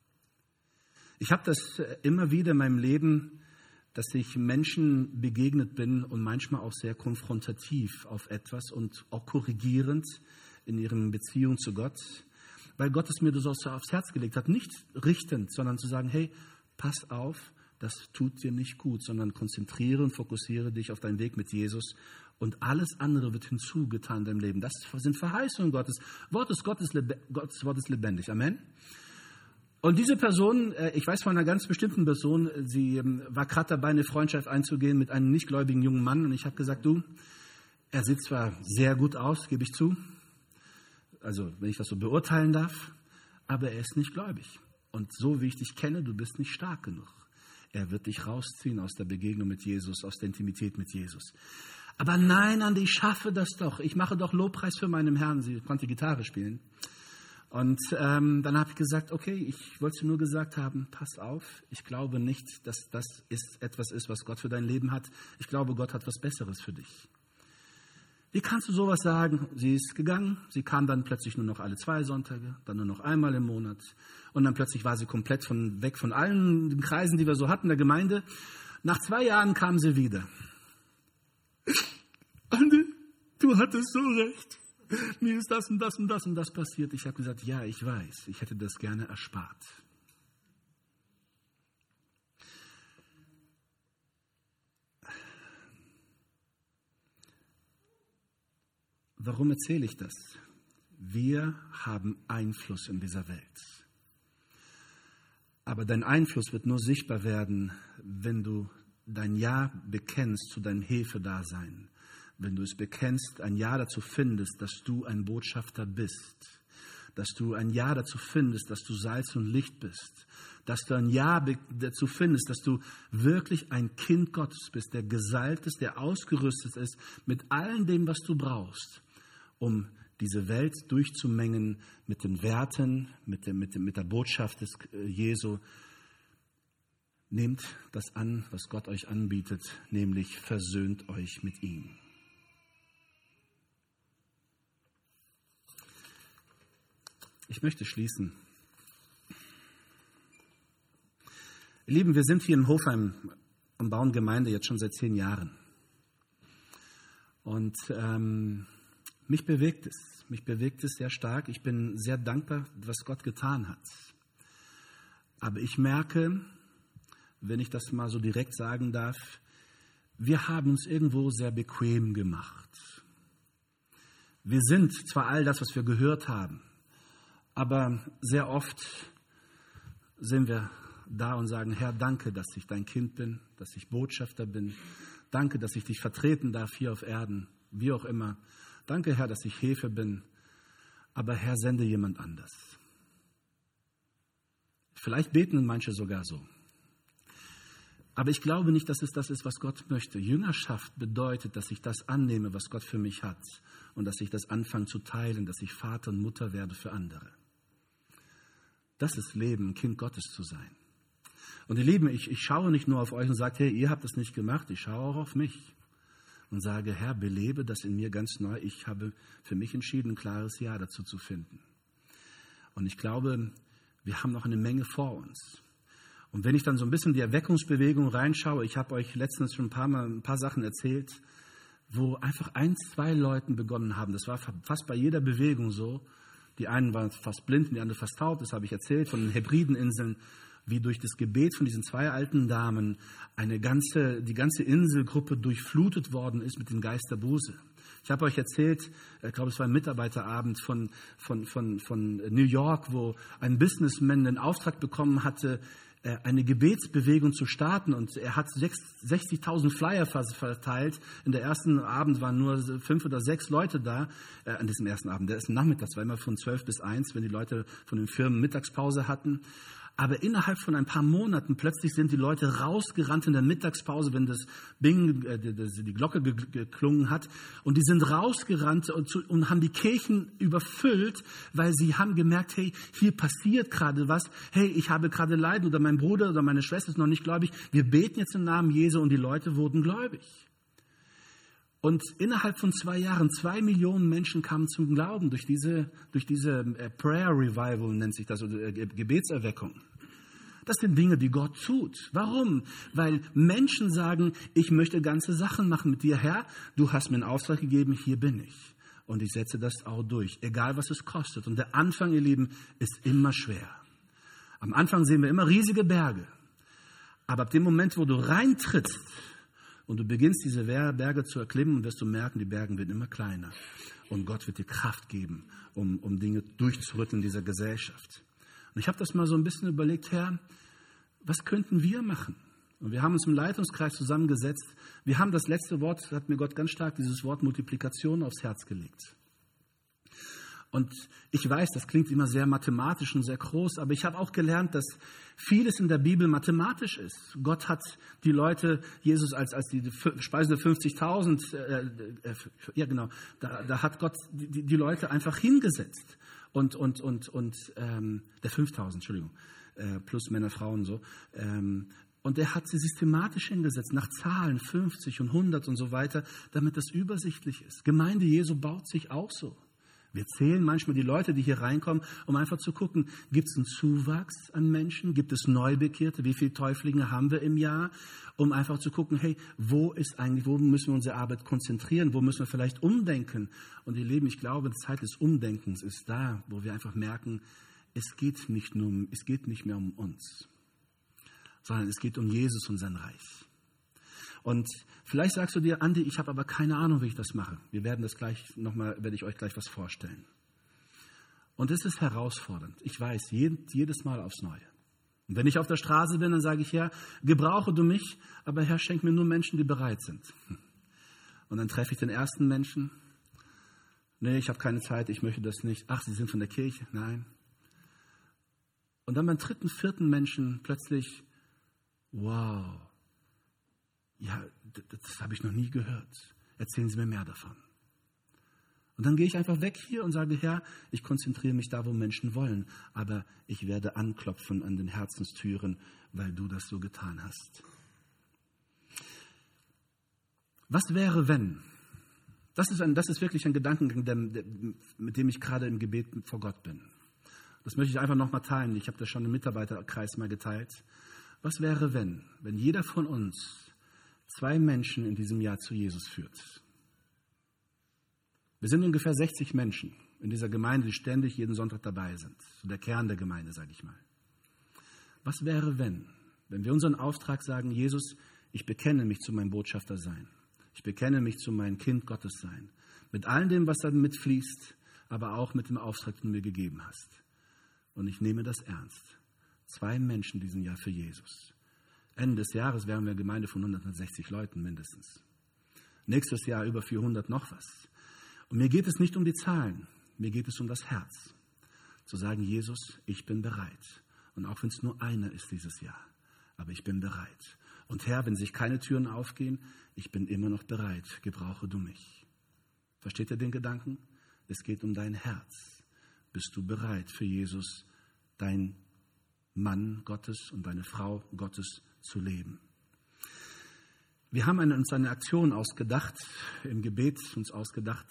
Ich habe das immer wieder in meinem Leben, dass ich Menschen begegnet bin und manchmal auch sehr konfrontativ auf etwas und auch korrigierend in ihren Beziehungen zu Gott, weil Gott es mir das auch aufs Herz gelegt hat, nicht richtend, sondern zu sagen, hey, pass auf, das tut dir nicht gut, sondern konzentriere und fokussiere dich auf deinen Weg mit Jesus und alles andere wird hinzugetan in deinem Leben. Das sind Verheißungen Gottes. Wort des Gottes, Gottes Wort ist lebendig. Amen. Und diese Person, ich weiß von einer ganz bestimmten Person, sie war gerade dabei, eine Freundschaft einzugehen mit einem nichtgläubigen jungen Mann. Und ich habe gesagt, du, er sieht zwar sehr gut aus, gebe ich zu, also wenn ich das so beurteilen darf, aber er ist nicht gläubig. Und so wie ich dich kenne, du bist nicht stark genug. Er wird dich rausziehen aus der Begegnung mit Jesus, aus der Intimität mit Jesus. Aber nein, Andi, ich schaffe das doch. Ich mache doch Lobpreis für meinen Herrn. Sie konnte Gitarre spielen. Und ähm, dann habe ich gesagt, okay, ich wollte dir nur gesagt haben, pass auf, ich glaube nicht, dass das ist, etwas ist, was Gott für dein Leben hat. Ich glaube, Gott hat was Besseres für dich. Wie kannst du sowas sagen? Sie ist gegangen, sie kam dann plötzlich nur noch alle zwei Sonntage, dann nur noch einmal im Monat. Und dann plötzlich war sie komplett von, weg von allen Kreisen, die wir so hatten, der Gemeinde. Nach zwei Jahren kam sie wieder. Andi, du hattest so recht. Mir ist das und das und das und das passiert. Ich habe gesagt, ja, ich weiß, ich hätte das gerne erspart. Warum erzähle ich das? Wir haben Einfluss in dieser Welt. Aber dein Einfluss wird nur sichtbar werden, wenn du dein Ja bekennst zu deinem Hefedasein. Wenn du es bekennst, ein Ja dazu findest, dass du ein Botschafter bist, dass du ein Ja dazu findest, dass du Salz und Licht bist, dass du ein Ja dazu findest, dass du wirklich ein Kind Gottes bist, der gesalbt ist, der ausgerüstet ist mit allem dem, was du brauchst, um diese Welt durchzumengen mit den Werten, mit, dem, mit, dem, mit der Botschaft des Jesu. Nehmt das an, was Gott euch anbietet, nämlich versöhnt euch mit ihm. Ich möchte schließen. Ihr Lieben, wir sind hier in Hofheim und bauen Gemeinde jetzt schon seit zehn Jahren. Und ähm, mich bewegt es. Mich bewegt es sehr stark. Ich bin sehr dankbar, was Gott getan hat. Aber ich merke, wenn ich das mal so direkt sagen darf, wir haben uns irgendwo sehr bequem gemacht. Wir sind zwar all das, was wir gehört haben, aber sehr oft sind wir da und sagen, Herr, danke, dass ich dein Kind bin, dass ich Botschafter bin. Danke, dass ich dich vertreten darf hier auf Erden, wie auch immer. Danke, Herr, dass ich Hefe bin. Aber Herr, sende jemand anders. Vielleicht beten manche sogar so. Aber ich glaube nicht, dass es das ist, was Gott möchte. Jüngerschaft bedeutet, dass ich das annehme, was Gott für mich hat. Und dass ich das anfange zu teilen, dass ich Vater und Mutter werde für andere. Das ist Leben, ein Kind Gottes zu sein. Und ihr Lieben, ich, ich schaue nicht nur auf euch und sage, hey, ihr habt das nicht gemacht, ich schaue auch auf mich und sage, Herr, belebe das in mir ganz neu. Ich habe für mich entschieden, ein klares Ja dazu zu finden. Und ich glaube, wir haben noch eine Menge vor uns. Und wenn ich dann so ein bisschen in die Erweckungsbewegung reinschaue, ich habe euch letztens schon ein paar Mal ein paar Sachen erzählt, wo einfach ein, zwei Leuten begonnen haben. Das war fast bei jeder Bewegung so. Die einen waren fast blind, die anderen fast taub. Das habe ich erzählt von den Hebrideninseln, wie durch das Gebet von diesen zwei alten Damen eine ganze, die ganze Inselgruppe durchflutet worden ist mit dem Geist der Buße. Ich habe euch erzählt, ich glaube, es war ein Mitarbeiterabend von, von, von, von New York, wo ein Businessman den Auftrag bekommen hatte, eine Gebetsbewegung zu starten, und er hat sechzigtausend Flyer verteilt. In der ersten Abend waren nur fünf oder sechs Leute da, äh, an diesem ersten Abend. Der ist nachmittags, war immer von zwölf bis eins, wenn die Leute von den Firmen Mittagspause hatten. Aber innerhalb von ein paar Monaten plötzlich sind die Leute rausgerannt in der Mittagspause, wenn das Bing, äh, die, die Glocke geklungen hat. Und die sind rausgerannt und, zu, und haben die Kirchen überfüllt, weil sie haben gemerkt, hey, hier passiert gerade was. Hey, ich habe gerade Leiden oder mein Bruder oder meine Schwester ist noch nicht gläubig. Wir beten jetzt im Namen Jesu, und die Leute wurden gläubig. Und innerhalb von zwei Jahren, zwei Millionen Menschen kamen zum Glauben durch diese, durch diese Prayer Revival, nennt sich das, oder Gebetserweckung. Das sind Dinge, die Gott tut. Warum? Weil Menschen sagen, ich möchte ganze Sachen machen mit dir, Herr. Du hast mir einen Auftrag gegeben, hier bin ich. Und ich setze das auch durch, egal was es kostet. Und der Anfang, ihr Lieben, ist immer schwer. Am Anfang sehen wir immer riesige Berge. Aber ab dem Moment, wo du reintrittst und du beginnst, diese Berge zu erklimmen, wirst du merken, die Berge werden immer kleiner. Und Gott wird dir Kraft geben, um, um Dinge durchzurütteln in dieser Gesellschaft. Und ich habe das mal so ein bisschen überlegt, Herr, was könnten wir machen? Und wir haben uns im Leitungskreis zusammengesetzt. Wir haben das letzte Wort, hat mir Gott ganz stark dieses Wort Multiplikation aufs Herz gelegt. Und ich weiß, das klingt immer sehr mathematisch und sehr groß, aber ich habe auch gelernt, dass vieles in der Bibel mathematisch ist. Gott hat die Leute, Jesus als, als die Speise der fünfzigtausend, äh, äh, ja genau, da, da hat Gott die, die Leute einfach hingesetzt. Und, und, und, und ähm, der fünftausend, Entschuldigung, äh, plus Männer, Frauen so. Ähm, und er hat sie systematisch hingesetzt, nach Zahlen, fünfzig und hundert und so weiter, damit das übersichtlich ist. Gemeinde Jesu baut sich auch so. Wir zählen manchmal die Leute, die hier reinkommen, um einfach zu gucken, gibt es einen Zuwachs an Menschen, gibt es Neubekehrte, wie viele Täuflinge haben wir im Jahr, um einfach zu gucken, hey, wo ist eigentlich, wo müssen wir unsere Arbeit konzentrieren, wo müssen wir vielleicht umdenken. Und ihr Lieben, ich glaube, die Zeit des Umdenkens ist da, wo wir einfach merken, es geht nicht nur, um, es geht nicht mehr um uns, sondern es geht um Jesus und sein Reich. Und vielleicht sagst du dir, Andi, ich habe aber keine Ahnung, wie ich das mache. Wir werden das gleich nochmal, werde ich euch gleich was vorstellen. Und es ist herausfordernd. Ich weiß, jedes Mal aufs Neue. Und wenn ich auf der Straße bin, dann sage ich, Herr, gebrauche du mich, aber Herr, schenk mir nur Menschen, die bereit sind. Und dann treffe ich den ersten Menschen. Nee, ich habe keine Zeit, ich möchte das nicht. Ach, Sie sind von der Kirche? Nein. Und dann beim dritten, vierten Menschen plötzlich, wow, ja, das, das habe ich noch nie gehört. Erzählen Sie mir mehr davon. Und dann gehe ich einfach weg hier und sage, Herr, ich konzentriere mich da, wo Menschen wollen, aber ich werde anklopfen an den Herzenstüren, weil du das so getan hast. Was wäre, wenn? Das ist, ein, das ist wirklich ein Gedankengang, der, der, mit dem ich gerade im Gebet vor Gott bin. Das möchte ich einfach nochmal teilen. Ich habe das schon im Mitarbeiterkreis mal geteilt. Was wäre, wenn? Wenn jeder von uns zwei Menschen in diesem Jahr zu Jesus führt. Wir sind ungefähr sechzig Menschen in dieser Gemeinde, die ständig jeden Sonntag dabei sind. So der Kern der Gemeinde, sage ich mal. Was wäre, wenn? Wenn wir unseren Auftrag sagen, Jesus, ich bekenne mich zu meinem Botschafter sein. Ich bekenne mich zu meinem Kind Gottes sein. Mit all dem, was da mitfließt, aber auch mit dem Auftrag, den du mir gegeben hast. Und ich nehme das ernst. Zwei Menschen diesen Jahr für Jesus. Ende des Jahres wären wir eine Gemeinde von hundertsechzig Leuten mindestens. Nächstes Jahr über vierhundert noch was. Und mir geht es nicht um die Zahlen, mir geht es um das Herz. Zu sagen, Jesus, ich bin bereit. Und auch wenn es nur einer ist dieses Jahr, aber ich bin bereit. Und Herr, wenn sich keine Türen aufgehen, ich bin immer noch bereit, gebrauche du mich. Versteht ihr den Gedanken? Es geht um dein Herz. Bist du bereit für Jesus, dein Mann Gottes und deine Frau Gottes zu leben. Wir haben uns eine Aktion ausgedacht, im Gebet uns ausgedacht.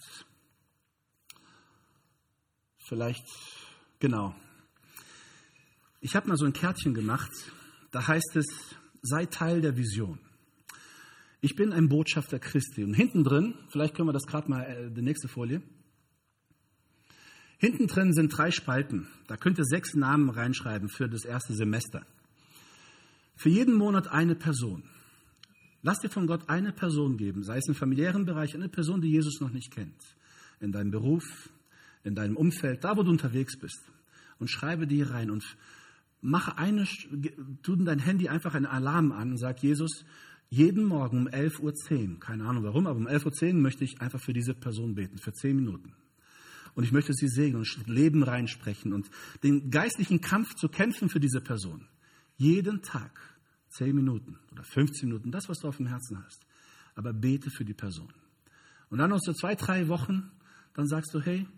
Vielleicht, genau. Ich habe mal so ein Kärtchen gemacht, da heißt es, sei Teil der Vision. Ich bin ein Botschafter Christi. Und hinten drin, vielleicht können wir das gerade mal, äh, die nächste Folie. Hinten drin sind drei Spalten. Da könnt ihr sechs Namen reinschreiben für das erste Semester. Für jeden Monat eine Person. Lass dir von Gott eine Person geben, sei es im familiären Bereich, eine Person, die Jesus noch nicht kennt. In deinem Beruf, in deinem Umfeld, da wo du unterwegs bist. Und schreibe die hier rein und mache eine, tu in dein Handy einfach einen Alarm an und sag, Jesus, jeden Morgen um elf Uhr zehn, keine Ahnung warum, aber um elf Uhr zehn möchte ich einfach für diese Person beten, für zehn Minuten. Und ich möchte sie segnen und Leben reinsprechen und den geistlichen Kampf zu kämpfen für diese Person. Jeden Tag zehn Minuten oder fünfzehn Minuten, das, was du auf dem Herzen hast. Aber bete für die Person. Und dann noch so zwei, drei Wochen, dann sagst du, hey,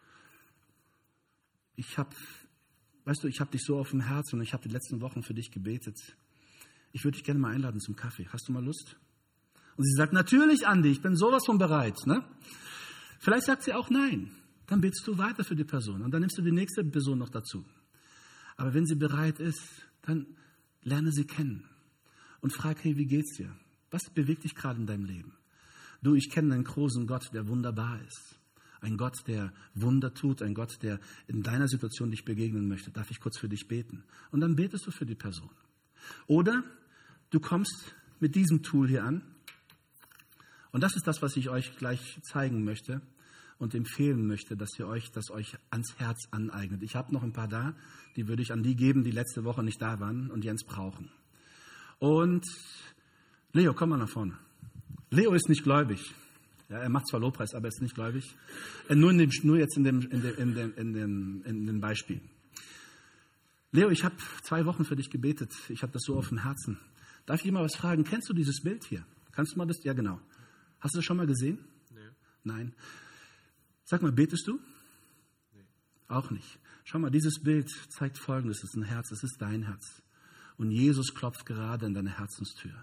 ich habe, weißt du, ich habe dich so auf dem Herzen und ich habe die letzten Wochen für dich gebetet. Ich würde dich gerne mal einladen zum Kaffee. Hast du mal Lust? Und sie sagt, natürlich, Andi, ich bin sowas von bereit. Ne? Vielleicht sagt sie auch nein. Dann betest du weiter für die Person und dann nimmst du die nächste Person noch dazu. Aber wenn sie bereit ist, dann lerne sie kennen und frag, hey, wie geht's dir? Was bewegt dich gerade in deinem Leben? Du, ich kenne einen großen Gott, der wunderbar ist. Ein Gott, der Wunder tut, ein Gott, der in deiner Situation dich begegnen möchte. Darf ich kurz für dich beten? Und dann betest du für die Person. Oder du kommst mit diesem Tool hier an. Und das ist das, was ich euch gleich zeigen möchte und empfehlen möchte, dass ihr euch das euch ans Herz aneignet. Ich habe noch ein paar da, die würde ich an die geben, die letzte Woche nicht da waren und Jens brauchen. Und Leo, komm mal nach vorne. Leo ist nicht gläubig. Ja, er macht zwar Lobpreis, aber er ist nicht gläubig. Nur, in dem, nur jetzt in dem, in, dem, in, dem, in, dem, in dem Beispiel. Leo, ich habe zwei Wochen für dich gebetet. Ich habe das so auf dem Herzen. Darf ich dir mal was fragen? Kennst du dieses Bild hier? Kannst du mal das? Ja, genau. Hast du das schon mal gesehen? Nee. Nein. Sag mal, betest du? Nee. Auch nicht. Schau mal, dieses Bild zeigt Folgendes. Es ist ein Herz, es ist dein Herz. Und Jesus klopft gerade an deine Herzenstür.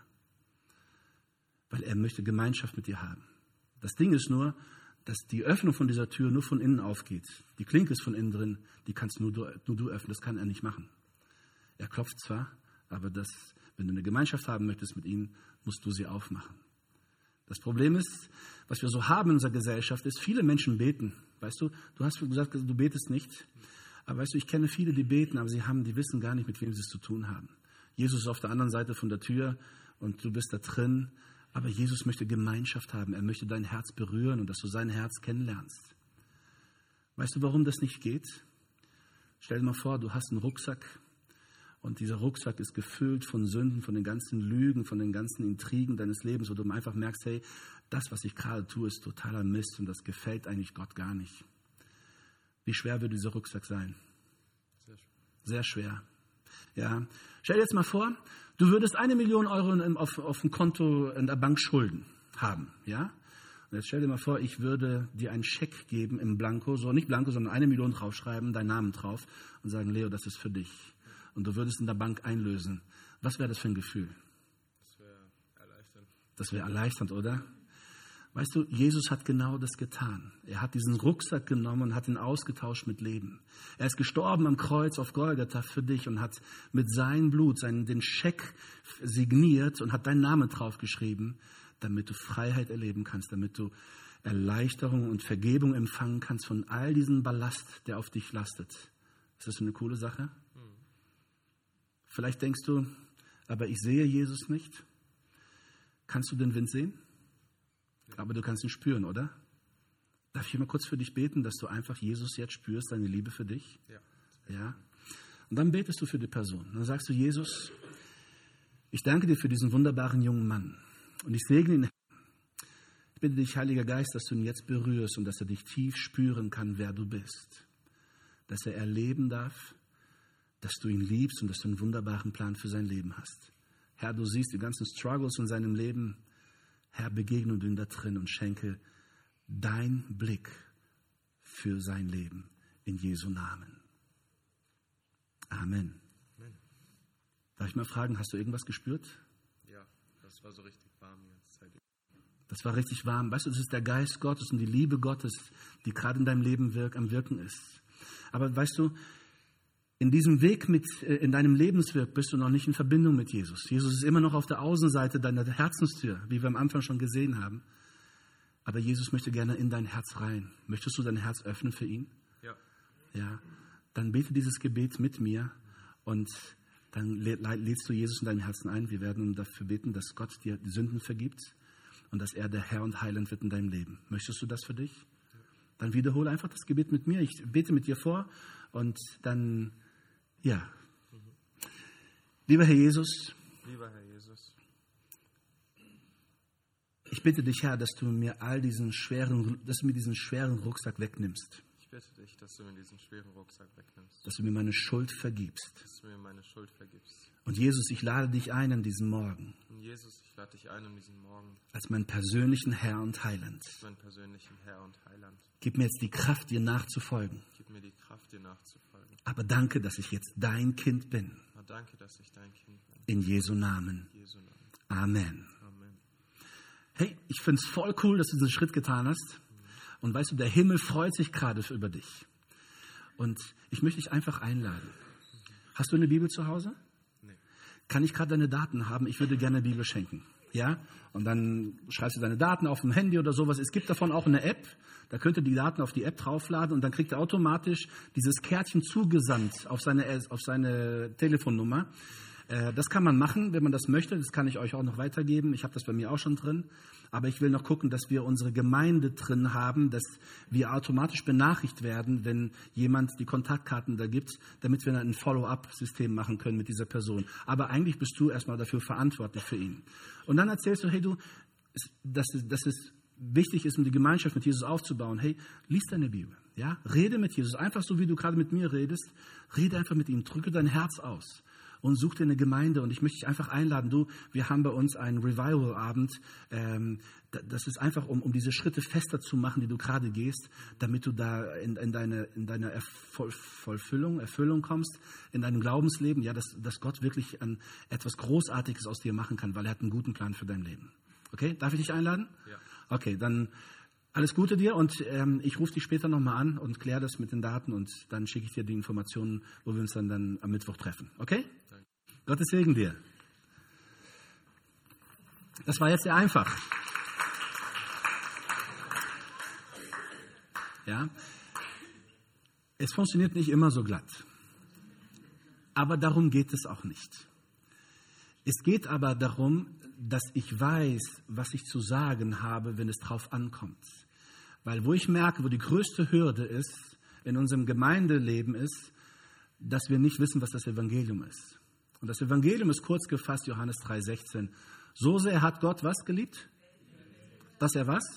Weil er möchte Gemeinschaft mit dir haben. Das Ding ist nur, dass die Öffnung von dieser Tür nur von innen aufgeht. Die Klinke ist von innen drin, die kannst nur du, nur du öffnen. Das kann er nicht machen. Er klopft zwar, aber das, wenn du eine Gemeinschaft haben möchtest mit ihm, musst du sie aufmachen. Das Problem ist, was wir so haben in unserer Gesellschaft, ist, viele Menschen beten. Weißt du, du hast gesagt, du betest nicht. Aber weißt du, ich kenne viele, die beten, aber sie haben, die wissen gar nicht, mit wem sie es zu tun haben. Jesus ist auf der anderen Seite von der Tür und du bist da drin. Aber Jesus möchte Gemeinschaft haben. Er möchte dein Herz berühren und dass du sein Herz kennenlernst. Weißt du, warum das nicht geht? Stell dir mal vor, du hast einen Rucksack und dieser Rucksack ist gefüllt von Sünden, von den ganzen Lügen, von den ganzen Intrigen deines Lebens, wo du einfach merkst, hey, das, was ich gerade tue, ist totaler Mist und das gefällt eigentlich Gott gar nicht. Wie schwer würde dieser Rucksack sein? Sehr schwer. Sehr schwer. Ja. Stell dir jetzt mal vor, du würdest eine Million Euro auf, auf dem Konto in der Bank Schulden haben. Ja? Und jetzt stell dir mal vor, ich würde dir einen Scheck geben im Blanko, so nicht Blanko, sondern eine Million draufschreiben, deinen Namen drauf und sagen, Leo, das ist für dich. Und du würdest in der Bank einlösen. Was wäre das für ein Gefühl? Das wäre erleichternd. Das wäre erleichternd, oder? Weißt du, Jesus hat genau das getan. Er hat diesen Rucksack genommen und hat ihn ausgetauscht mit Leben. Er ist gestorben am Kreuz auf Golgatha für dich und hat mit seinem Blut seinen, den Scheck signiert und hat deinen Namen draufgeschrieben, damit du Freiheit erleben kannst, damit du Erleichterung und Vergebung empfangen kannst von all diesem Ballast, der auf dich lastet. Ist das so eine coole Sache? Hm. Vielleicht denkst du, aber ich sehe Jesus nicht. Kannst du den Wind sehen? Aber du kannst ihn spüren, oder? Darf ich mal kurz für dich beten, dass du einfach Jesus jetzt spürst, seine Liebe für dich? Ja. Ja. Und dann betest du für die Person. Dann sagst du, Jesus, ich danke dir für diesen wunderbaren jungen Mann. Und ich segne ihn. Ich bitte dich, Heiliger Geist, dass du ihn jetzt berührst und dass er dich tief spüren kann, wer du bist. Dass er erleben darf, dass du ihn liebst und dass du einen wunderbaren Plan für sein Leben hast. Herr, du siehst die ganzen Struggles in seinem Leben. Herr, begegne du ihn da drin und schenke dein Blick für sein Leben in Jesu Namen. Amen. Amen. Darf ich mal fragen, hast du irgendwas gespürt? Ja, das war so richtig warm die ganze Zeit. Das war richtig warm. Weißt du, das ist der Geist Gottes und die Liebe Gottes, die gerade in deinem Leben wirk, am Wirken ist. Aber weißt du, in diesem Weg, mit, in deinem Lebensweg bist du noch nicht in Verbindung mit Jesus. Jesus ist immer noch auf der Außenseite deiner Herzenstür, wie wir am Anfang schon gesehen haben. Aber Jesus möchte gerne in dein Herz rein. Möchtest du dein Herz öffnen für ihn? Ja. Ja. Dann bete dieses Gebet mit mir und dann lädst du Jesus in dein Herzen ein. Wir werden dafür beten, dass Gott dir die Sünden vergibt und dass er der Herr und Heiland wird in deinem Leben. Möchtest du das für dich? Dann wiederhole einfach das Gebet mit mir. Ich bete mit dir vor und dann, ja. Lieber Herr Jesus, Lieber Herr Jesus, ich bitte dich, Herr, dass du mir all diesen schweren, dass du mir diesen schweren Rucksack wegnimmst. ich bitte dich, dass du mir diesen schweren Rucksack wegnimmst, Dass du mir meine Schuld vergibst. dass du mir meine Schuld vergibst. Und Jesus, ich lade dich ein an diesem Morgen Und Jesus, ich lade dich ein an diesen Morgen, als meinen persönlichen Herr und Heiland. meinen persönlichen Herr und Heiland. Gib mir jetzt die Kraft, dir nachzufolgen. Gib mir die Kraft, dir nachzufolgen. Aber danke, dass ich jetzt dein Kind bin. Aber danke, dass ich dein Kind bin. In Jesu Namen. In Jesu Namen. Amen. Amen. Hey, ich finde es voll cool, dass du diesen Schritt getan hast. Und weißt du, der Himmel freut sich gerade über dich. Und ich möchte dich einfach einladen. Hast du eine Bibel zu Hause? Nee. Kann ich gerade deine Daten haben? Ich würde gerne eine Bibel schenken. Ja? Und dann schreibst du deine Daten auf dem Handy oder sowas. Es gibt davon auch eine App. Da könnt ihr die Daten auf die App draufladen und dann kriegt ihr automatisch dieses Kärtchen zugesandt auf seine, auf seine Telefonnummer. Äh, das kann man machen, wenn man das möchte. Das kann ich euch auch noch weitergeben. Ich habe das bei mir auch schon drin. Aber ich will noch gucken, dass wir unsere Gemeinde drin haben, dass wir automatisch benachrichtigt werden, wenn jemand die Kontaktkarten da gibt, damit wir dann ein Follow-up-System machen können mit dieser Person. Aber eigentlich bist du erstmal dafür verantwortlich für ihn. Und dann erzählst du, hey du, dass, dass es wichtig ist, um die Gemeinschaft mit Jesus aufzubauen. Hey, lies deine Bibel. Ja? Rede mit Jesus. Einfach so, wie du gerade mit mir redest. Rede einfach mit ihm. Drücke dein Herz aus. Und such dir eine Gemeinde. Und ich möchte dich einfach einladen. Du, wir haben bei uns einen Revival-Abend. Ähm, das ist einfach, um, um diese Schritte fester zu machen, die du gerade gehst, damit du da in, in deine, in deine Erfüll, Vollfüllung, Erfüllung kommst, in deinem Glaubensleben. Ja, dass, dass Gott wirklich ein, etwas Großartiges aus dir machen kann, weil er hat einen guten Plan für dein Leben. Okay, darf ich dich einladen? Ja. Okay, dann alles Gute dir und ähm, ich rufe dich später nochmal an und kläre das mit den Daten und dann schicke ich dir die Informationen, wo wir uns dann, dann am Mittwoch treffen. Okay? Danke. Gottes Segen dir. Das war jetzt sehr einfach. Ja? Es funktioniert nicht immer so glatt. Aber darum geht es auch nicht. Es geht aber darum, dass ich weiß, was ich zu sagen habe, wenn es drauf ankommt. Weil wo ich merke, wo die größte Hürde ist, in unserem Gemeindeleben ist, dass wir nicht wissen, was das Evangelium ist. Und das Evangelium ist kurz gefasst, Johannes drei sechzehn. So sehr hat Gott was geliebt? Dass er was?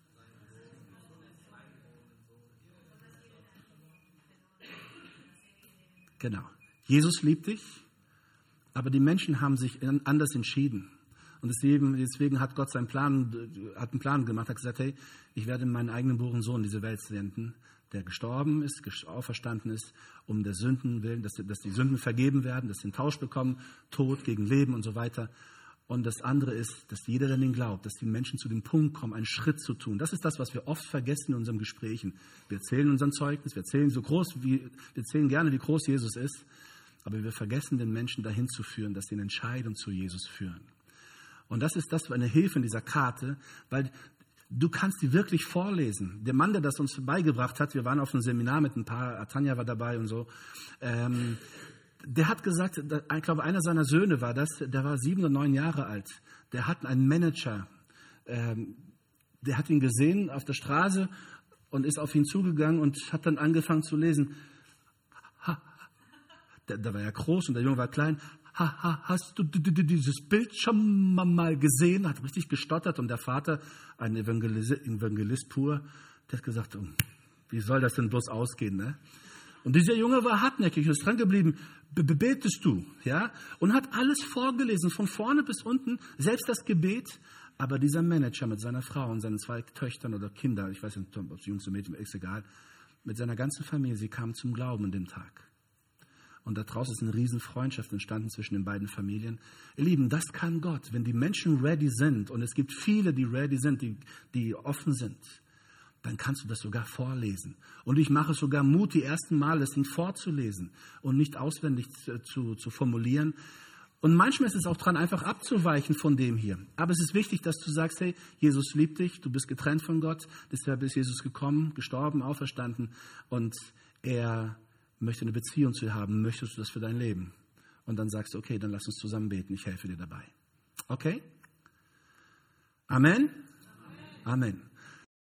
Genau. Jesus liebt dich, aber die Menschen haben sich anders entschieden. Und deswegen, deswegen hat Gott seinen Plan, hat einen Plan gemacht, hat gesagt, hey, ich werde meinen eigenen Boren Sohn in diese Welt senden, der gestorben ist, auferstanden ist, um der Sünden willen, dass, dass die Sünden vergeben werden, dass sie einen Tausch bekommen, Tod gegen Leben und so weiter. Und das andere ist, dass jeder, der den glaubt, dass die Menschen zu dem Punkt kommen, einen Schritt zu tun. Das ist das, was wir oft vergessen in unseren Gesprächen. Wir erzählen unseren Zeugnis, wir erzählen so groß, wie, wir erzählen gerne, wie groß Jesus ist, aber wir vergessen, den Menschen dahin zu führen, dass sie eine Entscheidung zu Jesus führen. Und das ist das, eine Hilfe in dieser Karte, weil du kannst die wirklich vorlesen. Der Mann, der das uns beigebracht hat, wir waren auf einem Seminar mit ein paar, Tanja war dabei und so, ähm, der hat gesagt, ich glaube, einer seiner Söhne war das, der war sieben oder neun Jahre alt. Der hat einen Manager, ähm, der hat ihn gesehen auf der Straße und ist auf ihn zugegangen und hat dann angefangen zu lesen. Ha, der, der war ja groß und der Junge war klein. Ha, ha, hast du dieses Bild schon mal gesehen? Hat richtig gestottert und der Vater, ein Evangelist, Evangelist pur, der hat gesagt, wie soll das denn bloß ausgehen, ne? Und dieser Junge war hartnäckig und ist dran geblieben. Betest du, ja? Und hat alles vorgelesen, von vorne bis unten, selbst das Gebet. Aber dieser Manager mit seiner Frau und seinen zwei Töchtern oder Kindern, ich weiß nicht, ob es Jungs oder Mädchen, ist egal, mit seiner ganzen Familie, sie kamen zum Glauben an dem Tag. Und daraus ist eine riesen Freundschaft entstanden zwischen den beiden Familien. Ihr Lieben, das kann Gott. Wenn die Menschen ready sind, und es gibt viele, die ready sind, die, die offen sind, dann kannst du das sogar vorlesen. Und ich mache es sogar Mut, die ersten Mal das Ding vorzulesen und nicht auswendig zu, zu, zu formulieren. Und manchmal ist es auch dran, einfach abzuweichen von dem hier. Aber es ist wichtig, dass du sagst, hey, Jesus liebt dich, du bist getrennt von Gott, deshalb ist Jesus gekommen, gestorben, auferstanden und er möchte eine Beziehung zu dir haben. Möchtest du das für dein Leben? Und dann sagst du, okay, dann lass uns zusammen beten, ich helfe dir dabei. Okay? Amen? Amen. Amen.